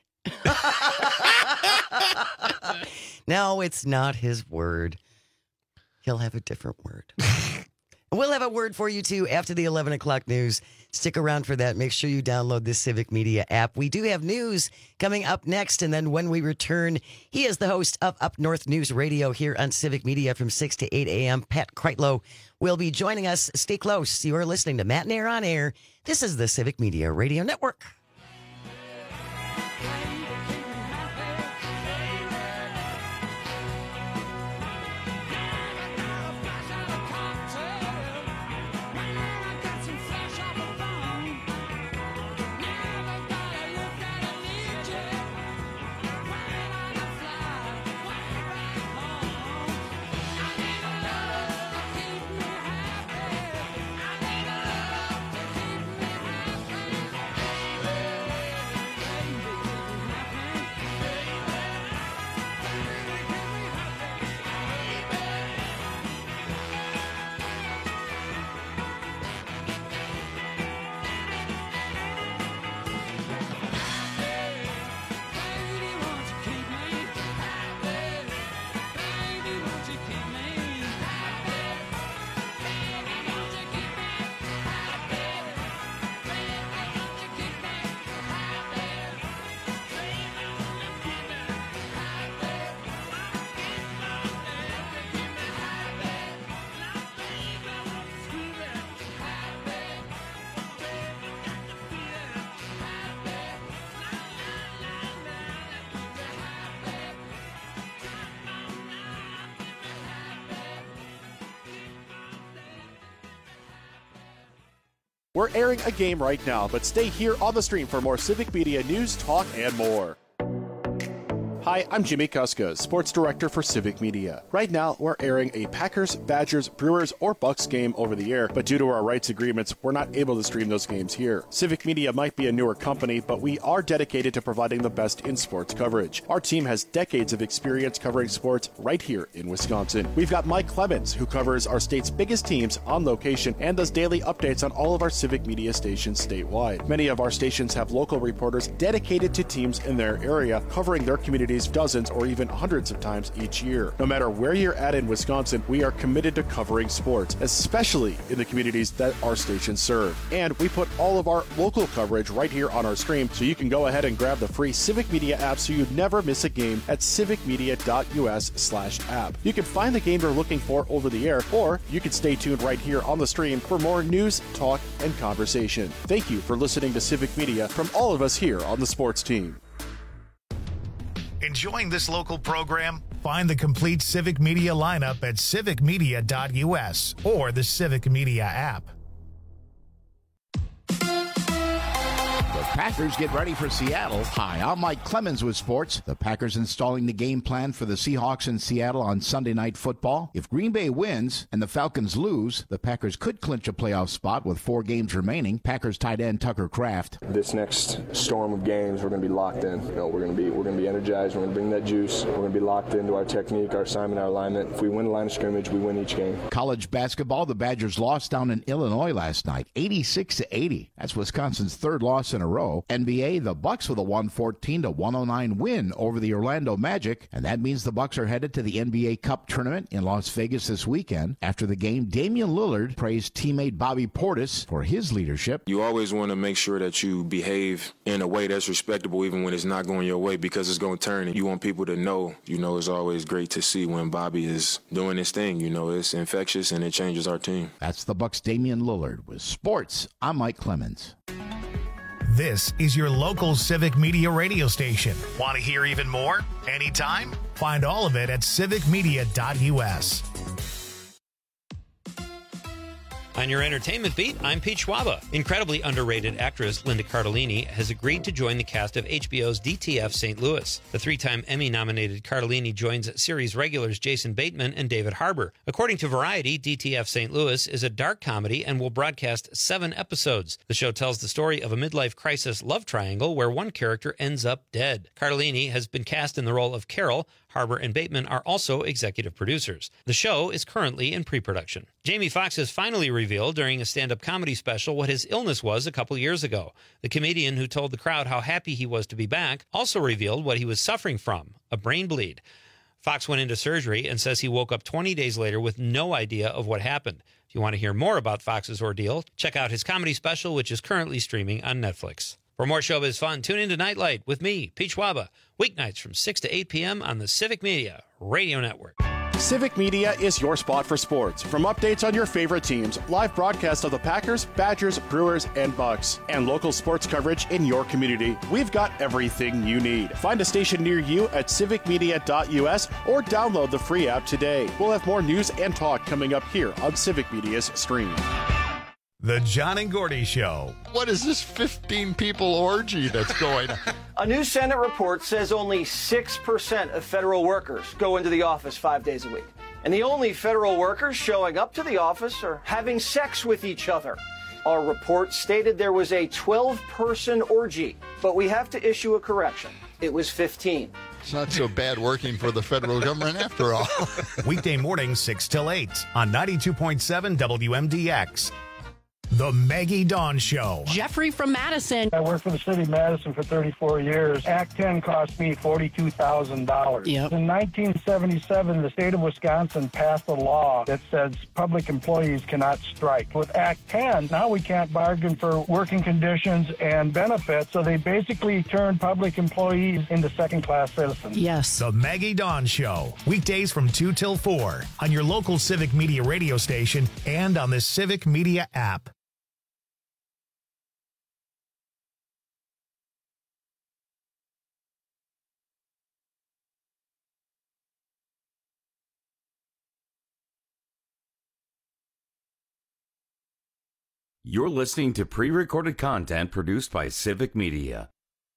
No, it's not his word. He'll have a different word. We'll have a word for you, too, after the eleven o'clock news. Stick around for that. Make sure you download the Civic Media app. We do have news coming up next, and then when we return, he is the host of Up North News Radio here on Civic Media from six to eight a.m. Pat Kreitlow will be joining us. Stay close. You are listening to Matt and Air on Air. This is the Civic Media Radio Network. We're airing a game right now, but stay here on the stream for more Civic Media news, talk, and more. Hi, I'm Jimmy Kuska, Sports Director for Civic Media. Right now, we're airing a Packers, Badgers, Brewers, or Bucks game over the air, but due to our rights agreements, we're not able to stream those games here. Civic Media might be a newer company, but we are dedicated to providing the best in sports coverage. Our team has decades of experience covering sports right here in Wisconsin. We've got Mike Clemens, who covers our state's biggest teams on location and does daily updates on all of our Civic Media stations statewide. Many of our stations have local reporters dedicated to teams in their area, covering their communities dozens or even hundreds of times each year. No matter where you're at in Wisconsin, we are committed to covering sports, especially in the communities that our stations serve. And we put all of our local coverage right here on our stream, so you can go ahead and grab the free Civic Media app so you never miss a game at civicmedia.us slash app. You can find the game you're looking for over the air, or you can stay tuned right here on the stream for more news, talk, and conversation. Thank you for listening to Civic Media from all of us here on the sports team. Enjoying this local program? Find the complete Civic Media lineup at civic media dot u s or the Civic Media app. The Packers get ready for Seattle. Hi, I'm Mike Clemens with sports. The Packers installing the game plan for the Seahawks in Seattle on Sunday Night Football. If Green Bay wins and the Falcons lose, the Packers could clinch a playoff spot with four games remaining. Packers tight end Tucker Kraft. This next storm of games, we're going to be locked in. You know, we're going to be we're going to be energized. We're going to bring that juice. We're going to be locked into our technique, our assignment, our alignment. If we win the line of scrimmage, we win each game. College basketball, the Badgers lost down in Illinois last night, eighty-six to eighty. That's Wisconsin's third loss in a row. N B A, the Bucks with a one fourteen to one oh nine win over the Orlando Magic, and that means the Bucks are headed to the N B A Cup tournament in Las Vegas this weekend. After the game, Damian Lillard praised teammate Bobby Portis for his leadership. You always want to make sure that you behave in a way that's respectable even when it's not going your way, because it's going to turn, and you want people to know, you know, it's always great to see when Bobby is doing his thing. You know, it's infectious and it changes our team. That's the Bucks' Damian Lillard. With sports, I'm Mike Clemens. This is your local Civic Media radio station. Want to hear even more? Anytime? Find all of it at civic media dot u s. On your entertainment beat, I'm Pete Schwaba. Incredibly underrated actress Linda Cardellini has agreed to join the cast of H B O's D T F Saint Louis. The three-time Emmy-nominated Cardellini joins series regulars Jason Bateman and David Harbour. According to Variety, D T F Saint Louis is a dark comedy and will broadcast seven episodes. The show tells the story of a midlife crisis love triangle where one character ends up dead. Cardellini has been cast in the role of Carol. Harbour and Bateman are also executive producers. The show is currently in pre-production. Jamie Foxx has finally revealed during a stand-up comedy special what his illness was a couple years ago. The comedian, who told the crowd how happy he was to be back, also revealed what he was suffering from, a brain bleed. Fox went into surgery and says he woke up twenty days later with no idea of what happened. If you want to hear more about Fox's ordeal, check out his comedy special, which is currently streaming on Netflix. For more showbiz fun, tune in to Nightlight with me, Pete Schwaba, weeknights from six to eight p.m. on the Civic Media Radio Network. Civic Media is your spot for sports. From updates on your favorite teams, live broadcasts of the Packers, Badgers, Brewers, and Bucks, and local sports coverage in your community, we've got everything you need. Find a station near you at civic media dot u s or download the free app today. We'll have more news and talk coming up here on Civic Media's stream. The John and Gordy Show. What is this fifteen people orgy that's going on? A new Senate report says only six percent of federal workers go into the office five days a week. And the only federal workers showing up to the office are having sex with each other. Our report stated there was a twelve-person orgy, but we have to issue a correction. It was fifteen. It's not so bad working for the federal government after all. Weekday mornings six till eight on ninety-two point seven W M D X. The Maggie Dawn Show. Jeffrey from Madison. I worked for the city of Madison for thirty-four years. Act ten cost me forty-two thousand dollars. Yep. In nineteen seventy-seven, the state of Wisconsin passed a law that says public employees cannot strike. With Act ten, now we can't bargain for working conditions and benefits, so they basically turned public employees into second-class citizens. Yes. The Maggie Dawn Show. Weekdays from two till four on your local Civic Media radio station and on the Civic Media app. You're listening to pre-recorded content produced by Civic Media.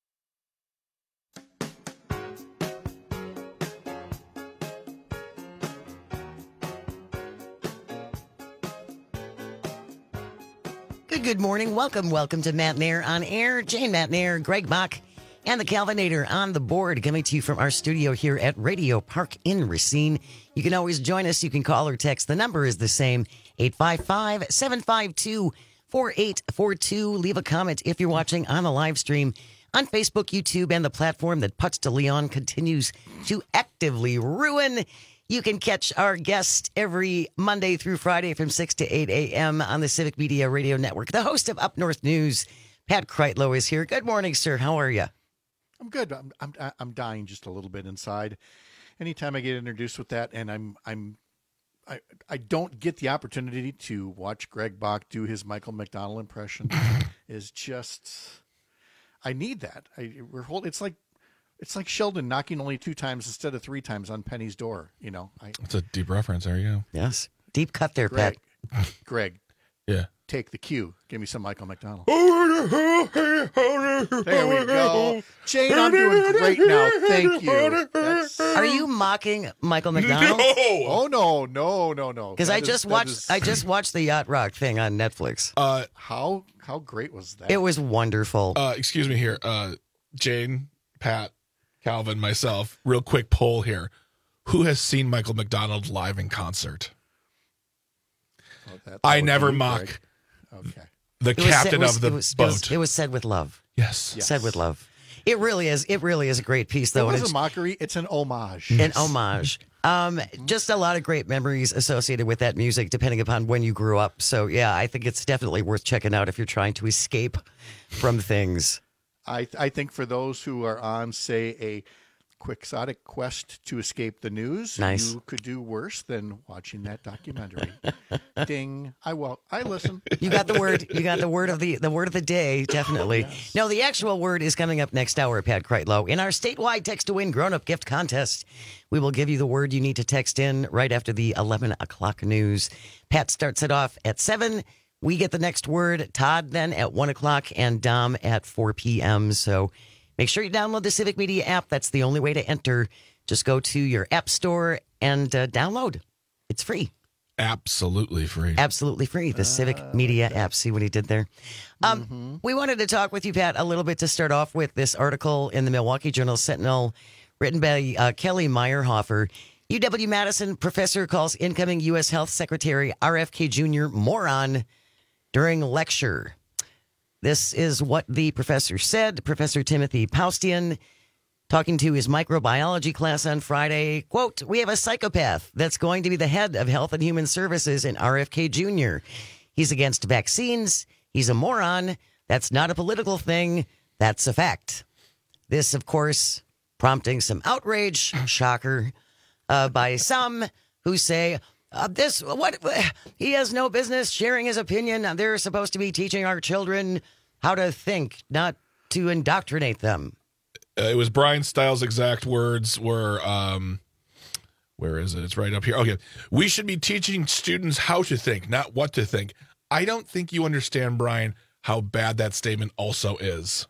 Good, good morning. Welcome, welcome to Matt Nair on Air. Jane Matt Nair, Greg Bach, and the Calvinator on the board, coming to you from our studio here at Radio Park in Racine. You can always join us. You can call or text. The number is the same, eight five five, seven five two, four eight four two. Leave a comment if you're watching on the live stream on Facebook, YouTube, and the platform that Putz de Leon continues to actively ruin. You can catch our guest every Monday through Friday from six to eight a.m. on the Civic Media Radio Network. The host of Up North News, Pat Kreitlow, is here. Good morning, sir. How are you? I'm good. I'm I'm I'm dying just a little bit inside. Anytime I get introduced with that, and I'm I'm I I don't get the opportunity to watch Greg Bach do his Michael McDonald impression, is just I need that. I we're hold, It's like it's like Sheldon knocking only two times instead of three times on Penny's door. You know, I, It's a deep reference. There you go. Yes, deep cut there, Greg, Pat. Greg, yeah. Take the cue. Give me some Michael McDonald. There There we go. Jane, I'm doing great now. Thank you. That's... Are you mocking Michael McDonald? No. Oh no, no, no, no. Because That I is- just that watched is- I just watched the Yacht Rock thing on Netflix. Uh, how how great was that? It was wonderful. Uh, excuse me here. Uh, Jane, Pat, Calvin, myself, real quick poll here. Who has seen Michael McDonald live in concert? Oh, that- that I would never be mock Greg. Okay. the It was said- captain it was- of the it was, boat. It was, it was said with love. Yes. Yes. Said with love. It really is. It really is a great piece, though. It and was it's a mockery. It's an homage. an homage. Um, just a lot of great memories associated with that music, depending upon when you grew up. So, yeah, I think it's definitely worth checking out if you're trying to escape from things. I I think for those who are on, say, a quixotic quest to escape the news, Nice. you could do worse than watching that documentary. Ding! I will. I listen. You got the word. You got the word of the the word of the day. Definitely. No, the actual word is coming up next hour, Pat Kreitlow. In our statewide text to win grown up gift contest, we will give you the word you need to text in right after the eleven o'clock news. Pat starts it off at seven. We get the next word. Todd then at one o'clock, and Dom at four p.m. So make sure you download the Civic Media app. That's the only way to enter. Just go to your app store and uh, download. It's free. Absolutely free. Absolutely free. The Civic Media app. See what he did there? Um, Mm-hmm. We wanted to talk with you, Pat, a little bit to start off with this article in the Milwaukee Journal Sentinel written by uh, Kelly Meyerhofer. U W-Madison professor calls incoming U S Health Secretary R F K Junior moron during lecture. This is what the professor said. Professor Timothy Paustian, talking to his microbiology class on Friday, quote, "We have a psychopath that's going to be the head of Health and Human Services in R F K Junior He's against vaccines. He's a moron. That's not a political thing. That's a fact." This, of course, prompting some outrage, shocker, uh, by some who say, uh, this, what, he has no business sharing his opinion. They're supposed to be teaching our children how to think, not to indoctrinate them. Uh, it was Brian Stiles' exact words were, um, where is it? It's right up here. Okay. We should be teaching students how to think, not what to think. I don't think you understand, Brian, how bad that statement also is.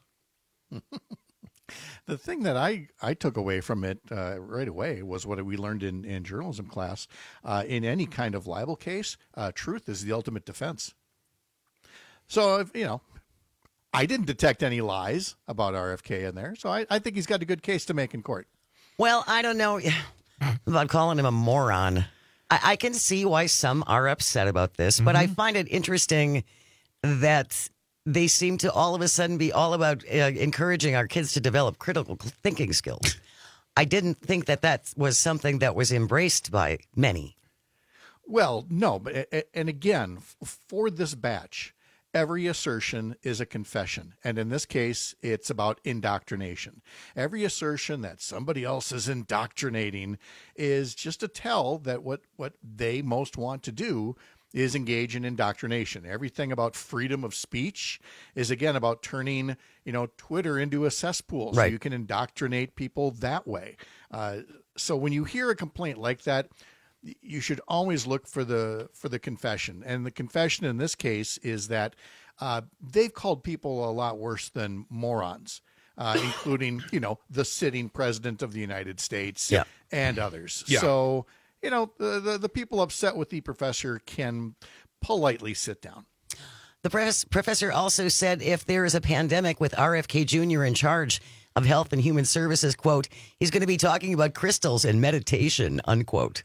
The thing that I, I took away from it uh, right away was what we learned in, in journalism class. Uh, in any kind of libel case, uh, truth is the ultimate defense. So, if, you know, I didn't detect any lies about R F K in there, so I, I think he's got a good case to make in court. Well, I don't know about calling him a moron. I, I can see why some are upset about this, but I find it interesting that they seem to all of a sudden be all about uh, encouraging our kids to develop critical thinking skills. I didn't think that that was something that was embraced by many. Well, no, but and again, for this batch, every assertion is a confession. And in this case, it's about indoctrination. Every assertion that somebody else is indoctrinating is just a tell that what, what they most want to do is engage in indoctrination. Everything about freedom of speech is, again, about turning, you know, Twitter into a cesspool. So Right. you can indoctrinate people that way. Uh, so when you hear a complaint like that, you should always look for the for the confession. And the confession in this case is that uh, they've called people a lot worse than morons, uh, including, you know, the sitting president of the United States yeah. and others. Yeah. So, you know, the, the, the people upset with the professor can politely sit down. The professor also said if there is a pandemic with R F K Junior in charge of Health and Human Services, quote, he's going to be talking about crystals and meditation, unquote.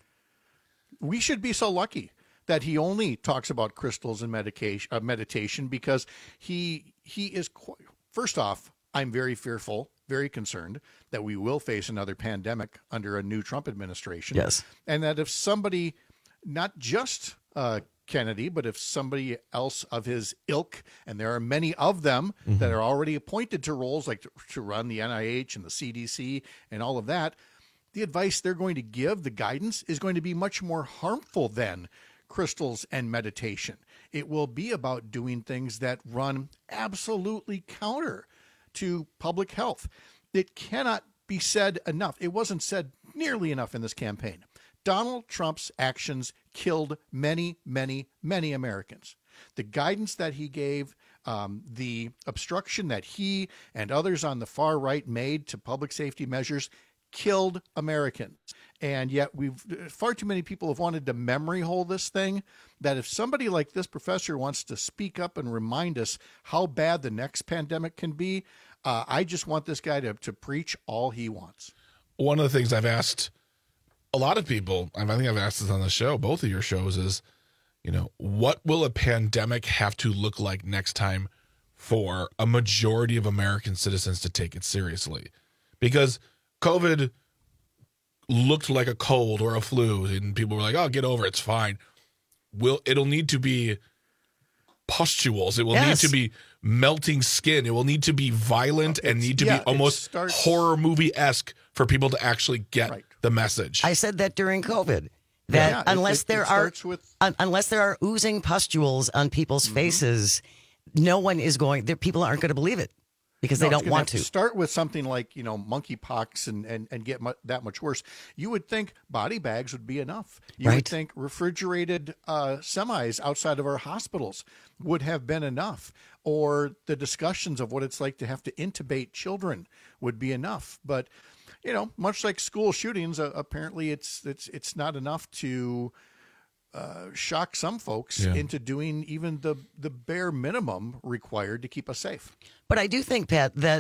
We should be so lucky that he only talks about crystals and medication, uh, meditation because he he is, qu- first off, I'm very fearful, very concerned that we will face another pandemic under a new Trump administration. Yes. And that if somebody, not just uh, Kennedy, but if somebody else of his ilk, and there are many of them mm-hmm. that are already appointed to roles like to, to run the N I H and the C D C and all of that, the advice they're going to give, the guidance, is going to be much more harmful than crystals and meditation. It will be about doing things that run absolutely counter to public health. It cannot be said enough. It wasn't said nearly enough in this campaign. Donald Trump's actions killed many, many, many Americans. The guidance that he gave, um, the obstruction that he and others on the far right made to public safety measures killed Americans. And yet we've far too many people have wanted to memory hole this thing, that if somebody like this professor wants to speak up and remind us how bad the next pandemic can be, uh, I just want this guy to, to preach all he wants. One of the things I've asked a lot of people, I think I've asked this on the show, both of your shows, is, you know, what will a pandemic have to look like next time for a majority of American citizens to take it seriously? Because COVID looked like a cold or a flu, and people were like, "Oh, get over it, it's fine." Will it'll need to be pustules. It will yes. need to be melting skin. It will need to be violent it's, and need to yeah, be almost starts... horror movie-esque for people to actually get right. the message. I said that during COVID. That yeah, unless it, it, there it are with... un, unless there are oozing pustules on people's mm-hmm. faces, no one is going. There, people aren't going to believe it. Because no, they don't want to. Start with something like, you know, monkeypox and, and, and get mu- that much worse. You would think body bags would be enough. You right. would think refrigerated uh, semis outside of our hospitals would have been enough. Or the discussions of what it's like to have to intubate children would be enough. But, you know, much like school shootings, uh, apparently it's it's it's not enough to uh, shock some folks yeah. into doing even the, the bare minimum required to keep us safe. But I do think, Pat, that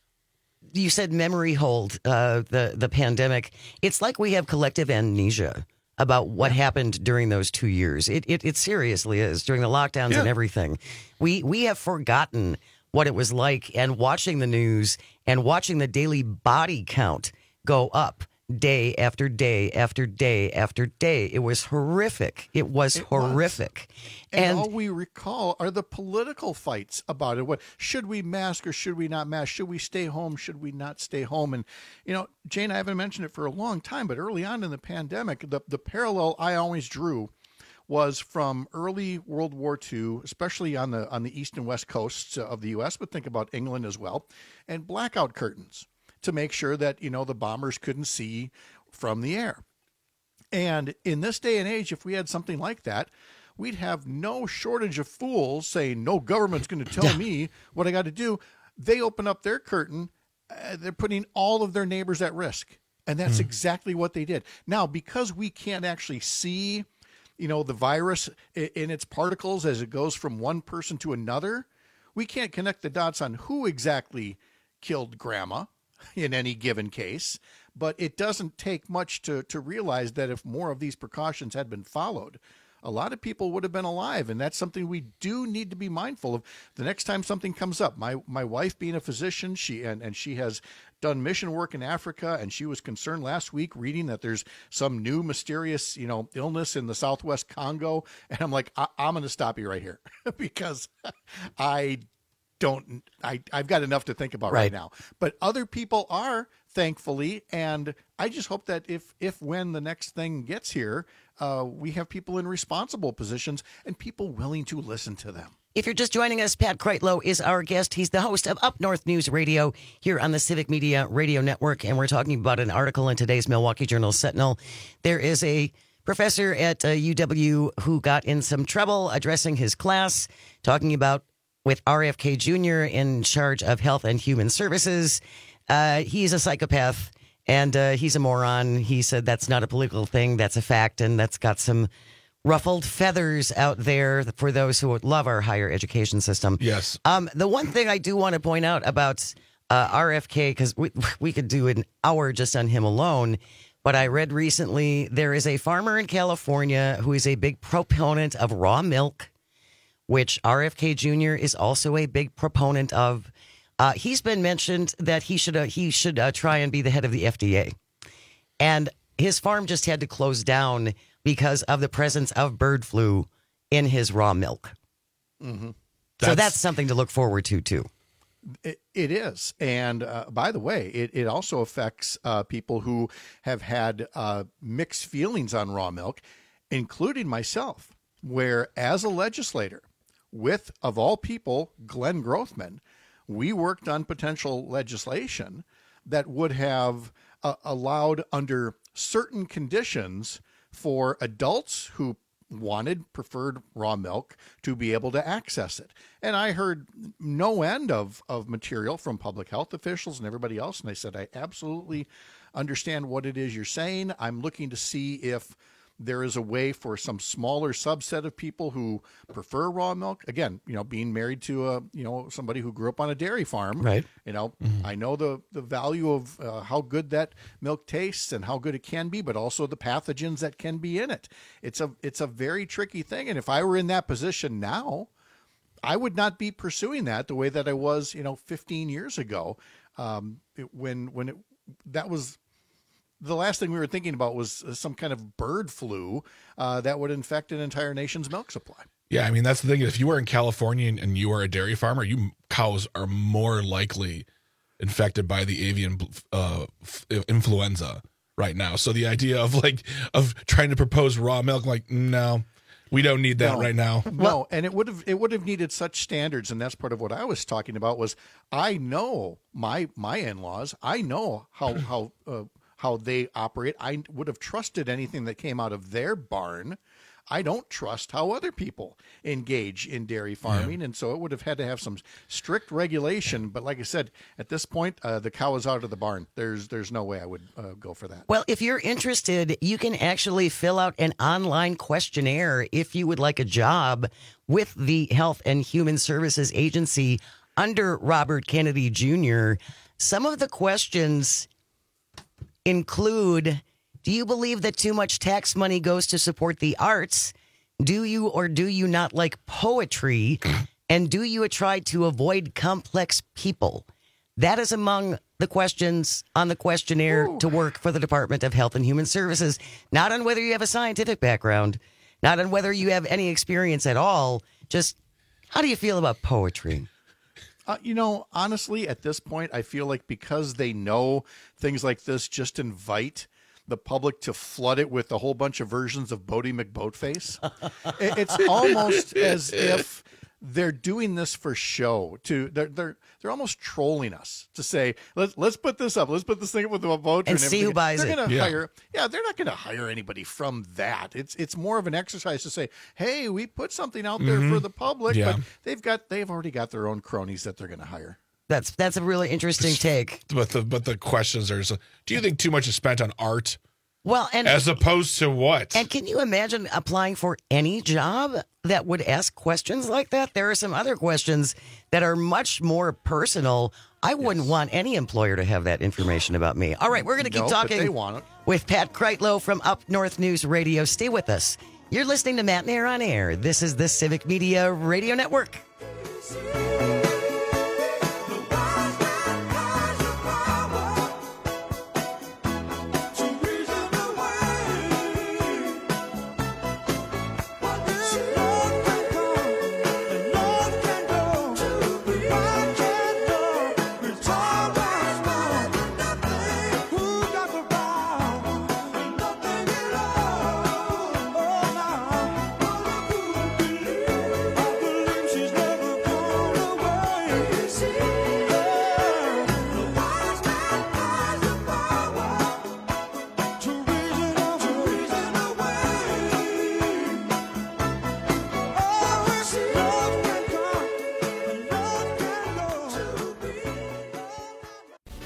you said memory hold uh, the, the pandemic. It's like we have collective amnesia about what yeah. happened during those two years. It, it, it seriously is, during the lockdowns yeah. and everything. We, we have forgotten what it was like, and watching the news and watching the daily body count go up day after day after day after day. It was horrific. It was it horrific. Was. And, and all we recall are the political fights about it. What should we mask or should we not mask? Should we stay home? Should we not stay home? And, you know, Jane, I haven't mentioned it for a long time, but early on in the pandemic, the, the parallel I always drew was from early World War Two, especially on the on the east and west coasts of the U S, but think about England as well, and blackout curtains to make sure that, you know, the bombers couldn't see from the air. And in this day and age, if we had something like that, we'd have no shortage of fools saying, no government's going to tell yeah. me what I got to do. They open up their curtain, uh, they're putting all of their neighbors at risk. And that's mm. exactly what they did. Now, because we can't actually see, you know, the virus in, in its particles as it goes from one person to another, we can't connect the dots on who exactly killed grandma in any given case, but it doesn't take much to, to realize that if more of these precautions had been followed, a lot of people would have been alive. And that's something we do need to be mindful of the next time something comes up. My my wife being a physician, she and, and she has done mission work in Africa, and she was concerned last week reading that there's some new mysterious, you know, illness in the Southwest Congo. And I'm like, I, I'm going to stop you right here because I don't, I, I've got enough to think about right. right now, but other people are, thankfully. And I just hope that if, if, when the next thing gets here, uh, we have people in responsible positions and people willing to listen to them. If you're just joining us, Pat Kreitlow is our guest. He's the host of Up North News Radio here on the Civic Media Radio Network. And we're talking about an article in today's Milwaukee Journal Sentinel. There is a professor at uh, U W who got in some trouble addressing his class, talking about with R F K Junior in charge of Health and Human Services. Uh, he's a psychopath and uh, he's a moron. He said that's not a political thing. That's a fact. And that's got some ruffled feathers out there for those who love our higher education system. Yes. Um, the one thing I do want to point out about uh, R F K, because we, we could do an hour just on him alone, but I read recently there is a farmer in California who is a big proponent of raw milk, which R F K Junior is also a big proponent of. Uh, he's been mentioned that he should uh, he should uh, try and be the head of the F D A. And his farm just had to close down because of the presence of bird flu in his raw milk. Mm-hmm. So that's something to look forward to, too. It, it is. And uh, by the way, it, it also affects uh, people who have had uh, mixed feelings on raw milk, including myself, where as a legislator, with, of all people, Glenn Grothman, we worked on potential legislation that would have uh, allowed under certain conditions for adults who wanted preferred raw milk to be able to access it. And I heard no end of, of material from public health officials and everybody else. And I said, I absolutely understand what it is you're saying. I'm looking to see if there is a way for some smaller subset of people who prefer raw milk. Again, you know, being married to a, you know, somebody who grew up on a dairy farm, right? You know, Mm-hmm. I know the, the value of uh, how good that milk tastes and how good it can be, but also the pathogens that can be in it. It's a, it's a very tricky thing. And if I were in that position now, I would not be pursuing that the way that I was, you know, fifteen years ago. Um, it, when, when it, that was, the last thing we were thinking about was some kind of bird flu uh, that would infect an entire nation's milk supply. Yeah, I mean, that's the thing. If you are in California and, and you are a dairy farmer, you cows are more likely infected by the avian uh, f- influenza right now. So the idea of like of trying to propose raw milk, like, no, we don't need that no, right now. No, and it would have it would have needed such standards, and that's part of what I was talking about. Was I know my my in-laws, I know how how. Uh, how they operate. I would have trusted anything that came out of their barn. I don't trust how other people engage in dairy farming. Yeah. And so it would have had to have some strict regulation. But like I said, at this point, uh, the cow is out of the barn. There's there's no way I would uh, go for that. Well, if you're interested, you can actually fill out an online questionnaire if you would like a job with the Health and Human Services Agency under Robert Kennedy Junior Some of the questions include, do you believe that too much tax money goes to support the arts? Do you or do you not like poetry? And do you try to avoid complex people? That is among the questions on the questionnaire Ooh. to work for the Department of Health and Human Services. Not on whether you have a scientific background, not on whether you have any experience at all. Just how do you feel about poetry? Uh, you know, honestly, at this point, I feel like because they know things like this just invite the public to flood it with a whole bunch of versions of Bodie McBoatface. It's almost as if they're doing this for show. To they're they're they're almost trolling us to say, let's let's put this up, let's put this thing up with the boat and, and see who buys they're it. Gonna yeah. hire, yeah, they're not going to hire anybody from that. It's it's more of an exercise to say, hey, we put something out there mm-hmm. for the public, yeah. but they've got they've already got their own cronies that they're going to hire. That's that's a really interesting take. But the but the questions are: do you think too much is spent on art? Well, and as opposed to what? And can you imagine applying for any job that would ask questions like that? There are some other questions that are much more personal. I wouldn't yes. want any employer to have that information about me. All right, we're going to keep no, talking but they want it. with Pat Kreitlow from Up North News Radio. Stay with us. You're listening to Matt and Air on Air. This is the Civic Media Radio Network.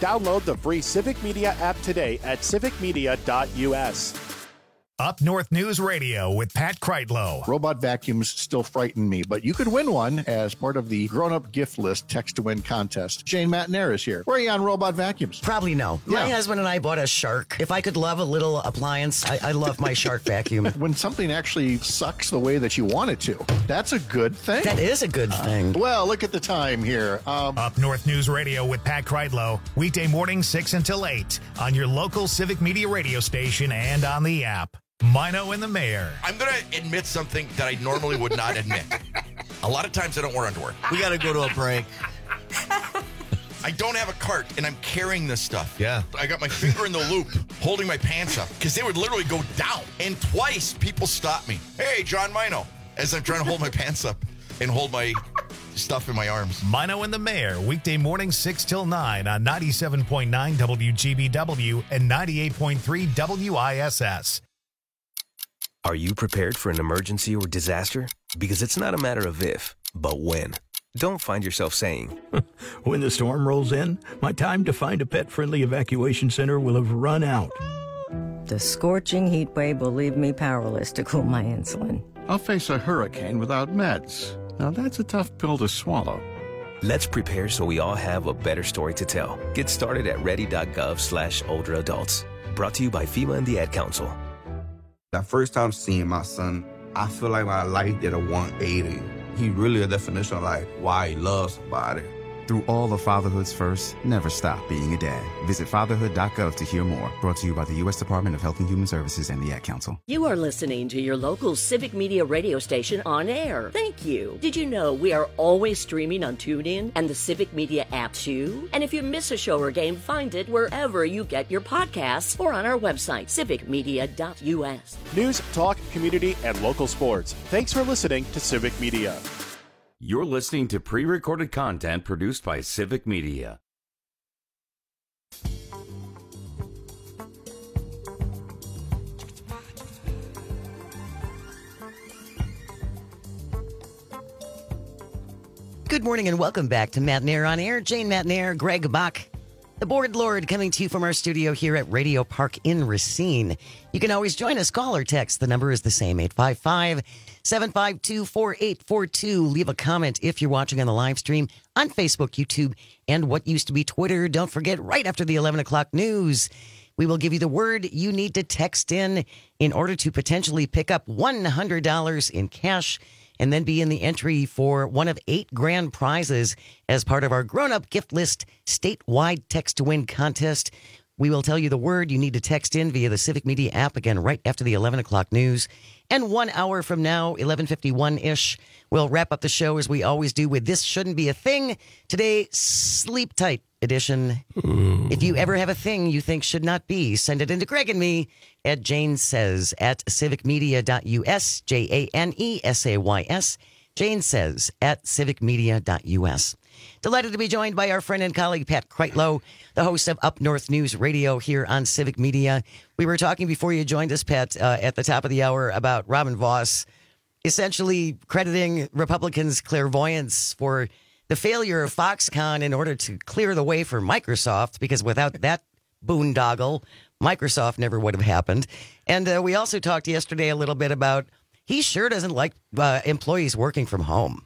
Download the free Civic Media app today at civic media dot u s. Up North News Radio with Pat Kreitlow. Robot vacuums still frighten me, but you could win one as part of the grown-up gift list text to win contest. Jane Matnair is here. Where are you on robot vacuums? Probably no. My Yeah. husband and I bought a Shark. If I could love a little appliance, I, I love my Shark vacuum. When something actually sucks the way that you want it to, that's a good thing. That is a good thing. Well, look at the time here. Um, Up North News Radio with Pat Kreitlow. Weekday morning six until eight on your local Civic Media radio station and on the app. Mino and the Mayor. I'm going to admit something that I normally would not admit. A lot of times I don't wear underwear. We got to go to a break. I don't have a cart, and I'm carrying this stuff. Yeah. I got my finger in the loop, holding my pants up, because they would literally go down. And twice, people stopped me. Hey, John Mino, as I'm trying to hold my pants up and hold my stuff in my arms. Mino and the Mayor, weekday morning six till nine on ninety-seven point nine W G B W and ninety-eight point three W I S S. Are you prepared for an emergency or disaster? Because it's not a matter of if, but when. Don't find yourself saying, when the storm rolls in, my time to find a pet-friendly evacuation center will have run out. The scorching heat wave will leave me powerless to cool my insulin. I'll face a hurricane without meds. Now that's a tough pill to swallow. let's prepare so we all have a better story to tell. Get started at ready.gov slash older adults. Brought to you by FEMA and the Ad Council. That first time seeing my son, I feel like my life did a one eighty. He really a definition of like why he loves somebody. Through all of Fatherhood's first, never stop being a dad. Visit fatherhood dot gov to hear more. Brought to you by the U S Department of Health and Human Services and the Ad Council. You are listening to your local Civic Media radio station on air. Thank you. Did you know we are always streaming on TuneIn and the Civic Media app too? And if you miss a show or game, find it wherever you get your podcasts or on our website, civic media dot u s. News, talk, community, and local sports. Thanks for listening to Civic Media. You're listening to pre-recorded content produced by Civic Media. Good morning and welcome back to Matnair on Air. Jane Matnair, Greg Bach, the Board Lord, coming to you from our studio here at Radio Park in Racine. You can always join us, call or text. The number is the same, eight five five, seven five two, four eight four two. Leave a comment if you're watching on the live stream on Facebook, YouTube, and what used to be Twitter. Don't forget, right after the eleven o'clock news, we will give you the word you need to text in in order to potentially pick up one hundred dollars in cash and then be in the entry for one of eight grand prizes as part of our grown-up gift list statewide text-to-win contest. We will tell you the word you need to text in via the Civic Media app, again, right after the eleven o'clock news. And one hour from now, eleven fifty-one-ish, we'll wrap up the show as we always do with This Shouldn't Be a Thing. Today, Sleep Tight edition. Ooh. If you ever have a thing you think should not be, send it into Greg and me at Jane Says at civic media dot u s, J A N E S A Y S. Jane Says at civic media dot u s. Delighted to be joined by our friend and colleague, Pat Kreitlow, the host of Up North News Radio here on Civic Media. We were talking before you joined us, Pat, uh, at the top of the hour about Robin Vos essentially crediting Republicans' clairvoyance for the failure of Foxconn in order to clear the way for Microsoft, because without that boondoggle, Microsoft never would have happened. And uh, we also talked yesterday a little bit about he sure doesn't like uh, employees working from home.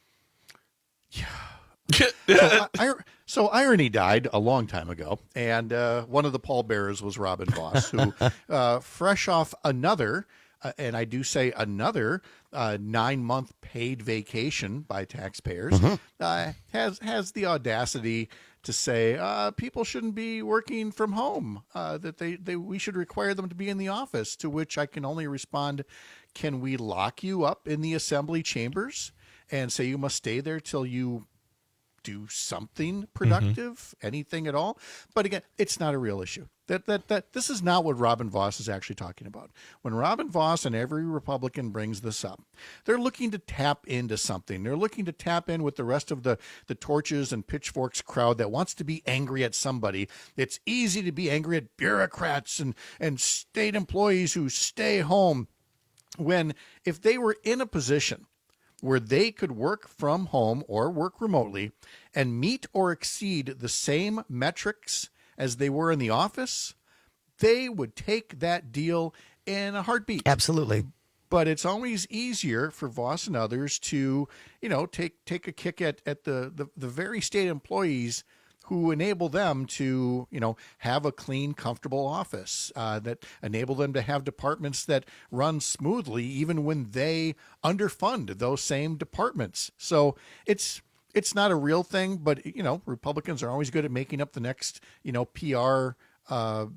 so, I, so irony died a long time ago, and uh, one of the pallbearers was Robin Vos, who, uh, fresh off another, uh, and I do say another, uh, nine-month paid vacation by taxpayers, mm-hmm. uh, has has the audacity to say uh, people shouldn't be working from home, uh, that they, they we should require them to be in the office, to which I can only respond, can we lock you up in the assembly chambers and say you must stay there till you do something productive, mm-hmm. anything at all? But again, it's not a real issue. That that that this is not what Robin Vos is actually talking about. When Robin Vos and every Republican brings this up, they're looking to tap into something. They're looking to tap in with the rest of the, the torches and pitchforks crowd that wants to be angry at somebody. It's easy to be angry at bureaucrats and, and state employees who stay home, when if they were in a position where they could work from home or work remotely and meet or exceed the same metrics as they were in the office, they would take that deal in a heartbeat. Absolutely. But it's always easier for Voss and others to, you know, take take a kick at, at the, the, the very state employees who enable them to, you know, have a clean, comfortable office, uh, that enable them to have departments that run smoothly even when they underfund those same departments. So it's it's not a real thing, but, you know, Republicans are always good at making up the next, you know, P R uh,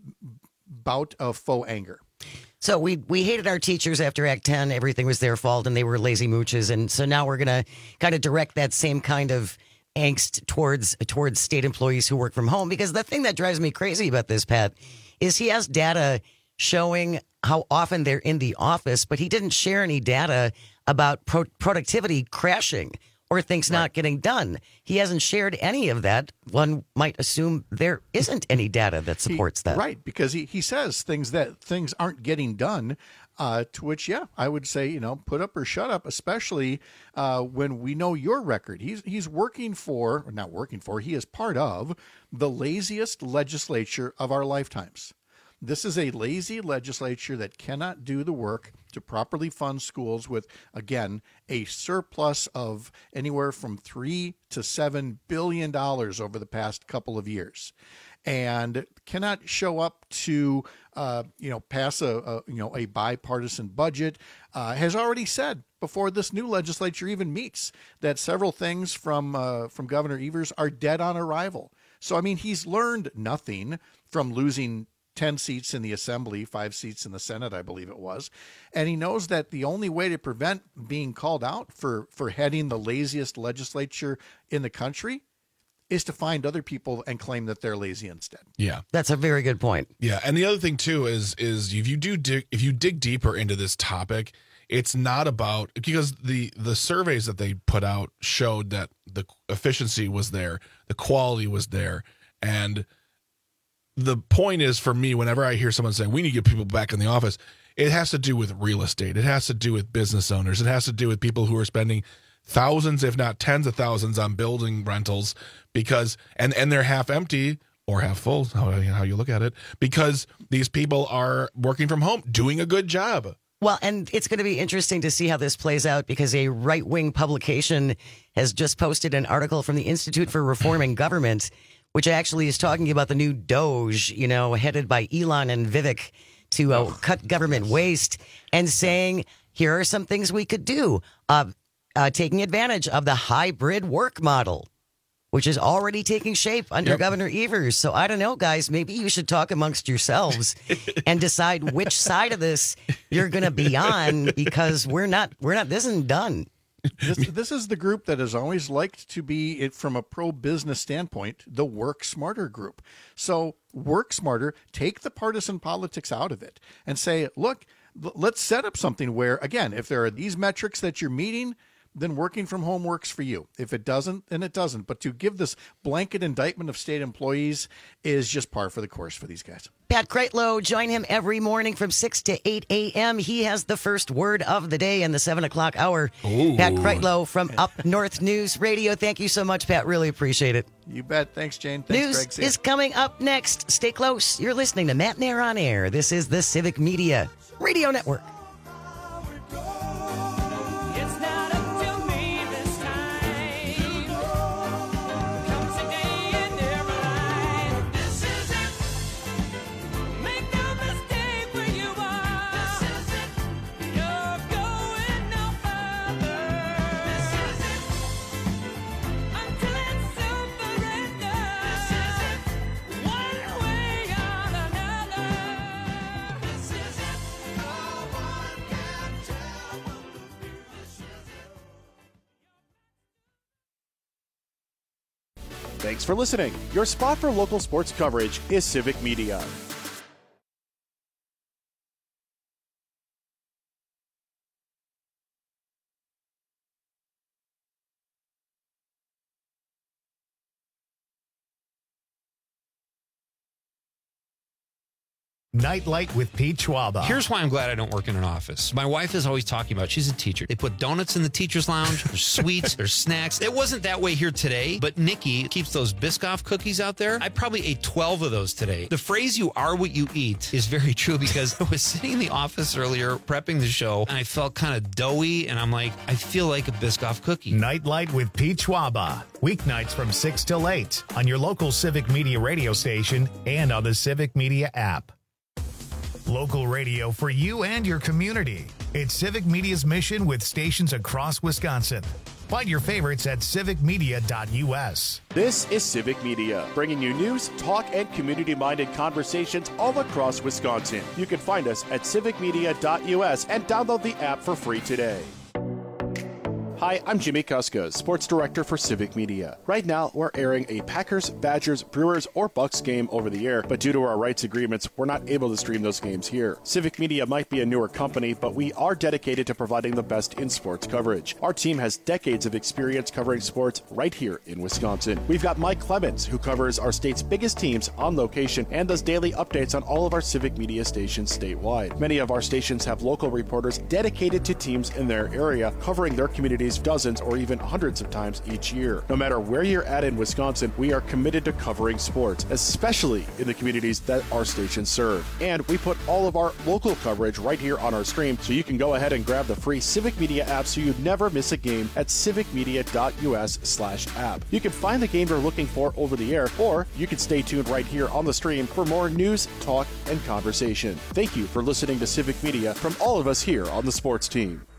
bout of faux anger. So we we hated our teachers after Act ten. Everything was their fault and they were lazy mooches. And so now we're going to kind of direct that same kind of angst towards towards state employees who work from home, because the thing that drives me crazy about this, Pat, is he has data showing how often they're in the office, but he didn't share any data about pro- productivity crashing or things not getting done. He hasn't shared any of that. One might assume there isn't any data that supports He- that. Right, because he, he says things that things aren't getting done, uh, to which, yeah, I would say, you know, put up or shut up, especially uh, when we know your record. He's he's working for, or not working for, he is part of the laziest legislature of our lifetimes. This is a lazy legislature that cannot do the work to properly fund schools with, again, a surplus of anywhere from three to seven billion dollars over the past couple of years, and cannot show up to, uh, you know, pass a, a you know a bipartisan budget. Uh, has already said before this new legislature even meets that several things from uh, from Governor Evers are dead on arrival. So I mean, he's learned nothing from losing ten seats in the Assembly, five seats in the Senate, I believe it was. And he knows that the only way to prevent being called out for, for heading the laziest legislature in the country is to find other people and claim that they're lazy instead. Yeah. That's a very good point. Yeah, and the other thing too is is if you do dig if you dig deeper into this topic, it's not about, because the the surveys that they put out showed that the efficiency was there, the quality was there, and the point is, for me, whenever I hear someone saying we need to get people back in the office, it has to do with real estate. It has to do with business owners. It has to do with people who are spending thousands, if not tens of thousands, on building rentals because, and, and they're half empty or half full, how, how you look at it, because these people are working from home, doing a good job. Well, and it's going to be interesting to see how this plays out, because a right-wing publication has just posted an article from the Institute for Reforming Government, which actually is talking about the new Doge, you know, headed by Elon and Vivek to uh, oh, cut government yes. waste, and saying, here are some things we could do. Uh, uh, taking advantage of the hybrid work model, which is already taking shape under yep. Governor Evers. So I don't know, guys, maybe you should talk amongst yourselves and decide which side of this you're going to be on, because we're not, we're not, this isn't done. This, this is the group that has always liked to be, it from a pro-business standpoint, the work smarter group. So work smarter, take the partisan politics out of it and say, look, l- let's set up something where, again, if there are these metrics that you're meeting, then working from home works for you. If it doesn't, then it doesn't. But to give this blanket indictment of state employees is just par for the course for these guys. Pat Kreitlow, join him every morning from six to eight a.m. He has the first word of the day in the seven o'clock hour. Ooh. Pat Kreitlow from Up North News Radio. Thank you so much, Pat. Really appreciate it. You bet. Thanks, Jane. Thanks, News Greg. See is ya. coming up next. Stay close. You're listening to Matt Nair on Air. This is the Civic Media Radio Network. Thanks for listening. Your spot for local sports coverage is Civic Media. Nightlight with Pete Schwaba. Here's why I'm glad I don't work in an office. My wife is always talking about, she's a teacher. They put donuts in the teacher's lounge. There's sweets. There's snacks. It wasn't that way here today, but Nikki keeps those Biscoff cookies out there. I probably ate twelve of those today. The phrase, you are what you eat, is very true because I was sitting in the office earlier prepping the show and I felt kind of doughy and I'm like, I feel like a Biscoff cookie. Nightlight with Pete Schwaba. Weeknights from six till eight on your local Civic Media radio station and on the Civic Media app. Local radio for you and your community. It's Civic Media's mission with stations across Wisconsin. Find your favorites at civic media dot u s. This is Civic Media, bringing you news, talk, and community-minded conversations all across Wisconsin. You can find us at civic media dot u s and download the app for free today. Hi, I'm Jimmy Kuska, Sports Director for Civic Media. Right now, we're airing a Packers, Badgers, Brewers, or Bucks game over the air, but due to our rights agreements, we're not able to stream those games here. Civic Media might be a newer company, but we are dedicated to providing the best in sports coverage. Our team has decades of experience covering sports right here in Wisconsin. We've got Mike Clemens, who covers our state's biggest teams on location and does daily updates on all of our Civic Media stations statewide. Many of our stations have local reporters dedicated to teams in their area, covering their communities dozens or even hundreds of times each year. No matter where you're at in Wisconsin, we are committed to covering sports, especially in the communities that our stations serve. And we put all of our local coverage right here on our stream, so you can go ahead and grab the free Civic Media app so you never miss a game at civic media dot u s slash app. You can find the game you're looking for over the air, or you can stay tuned right here on the stream for more news, talk, and conversation. Thank you for listening to Civic Media from all of us here on the sports team.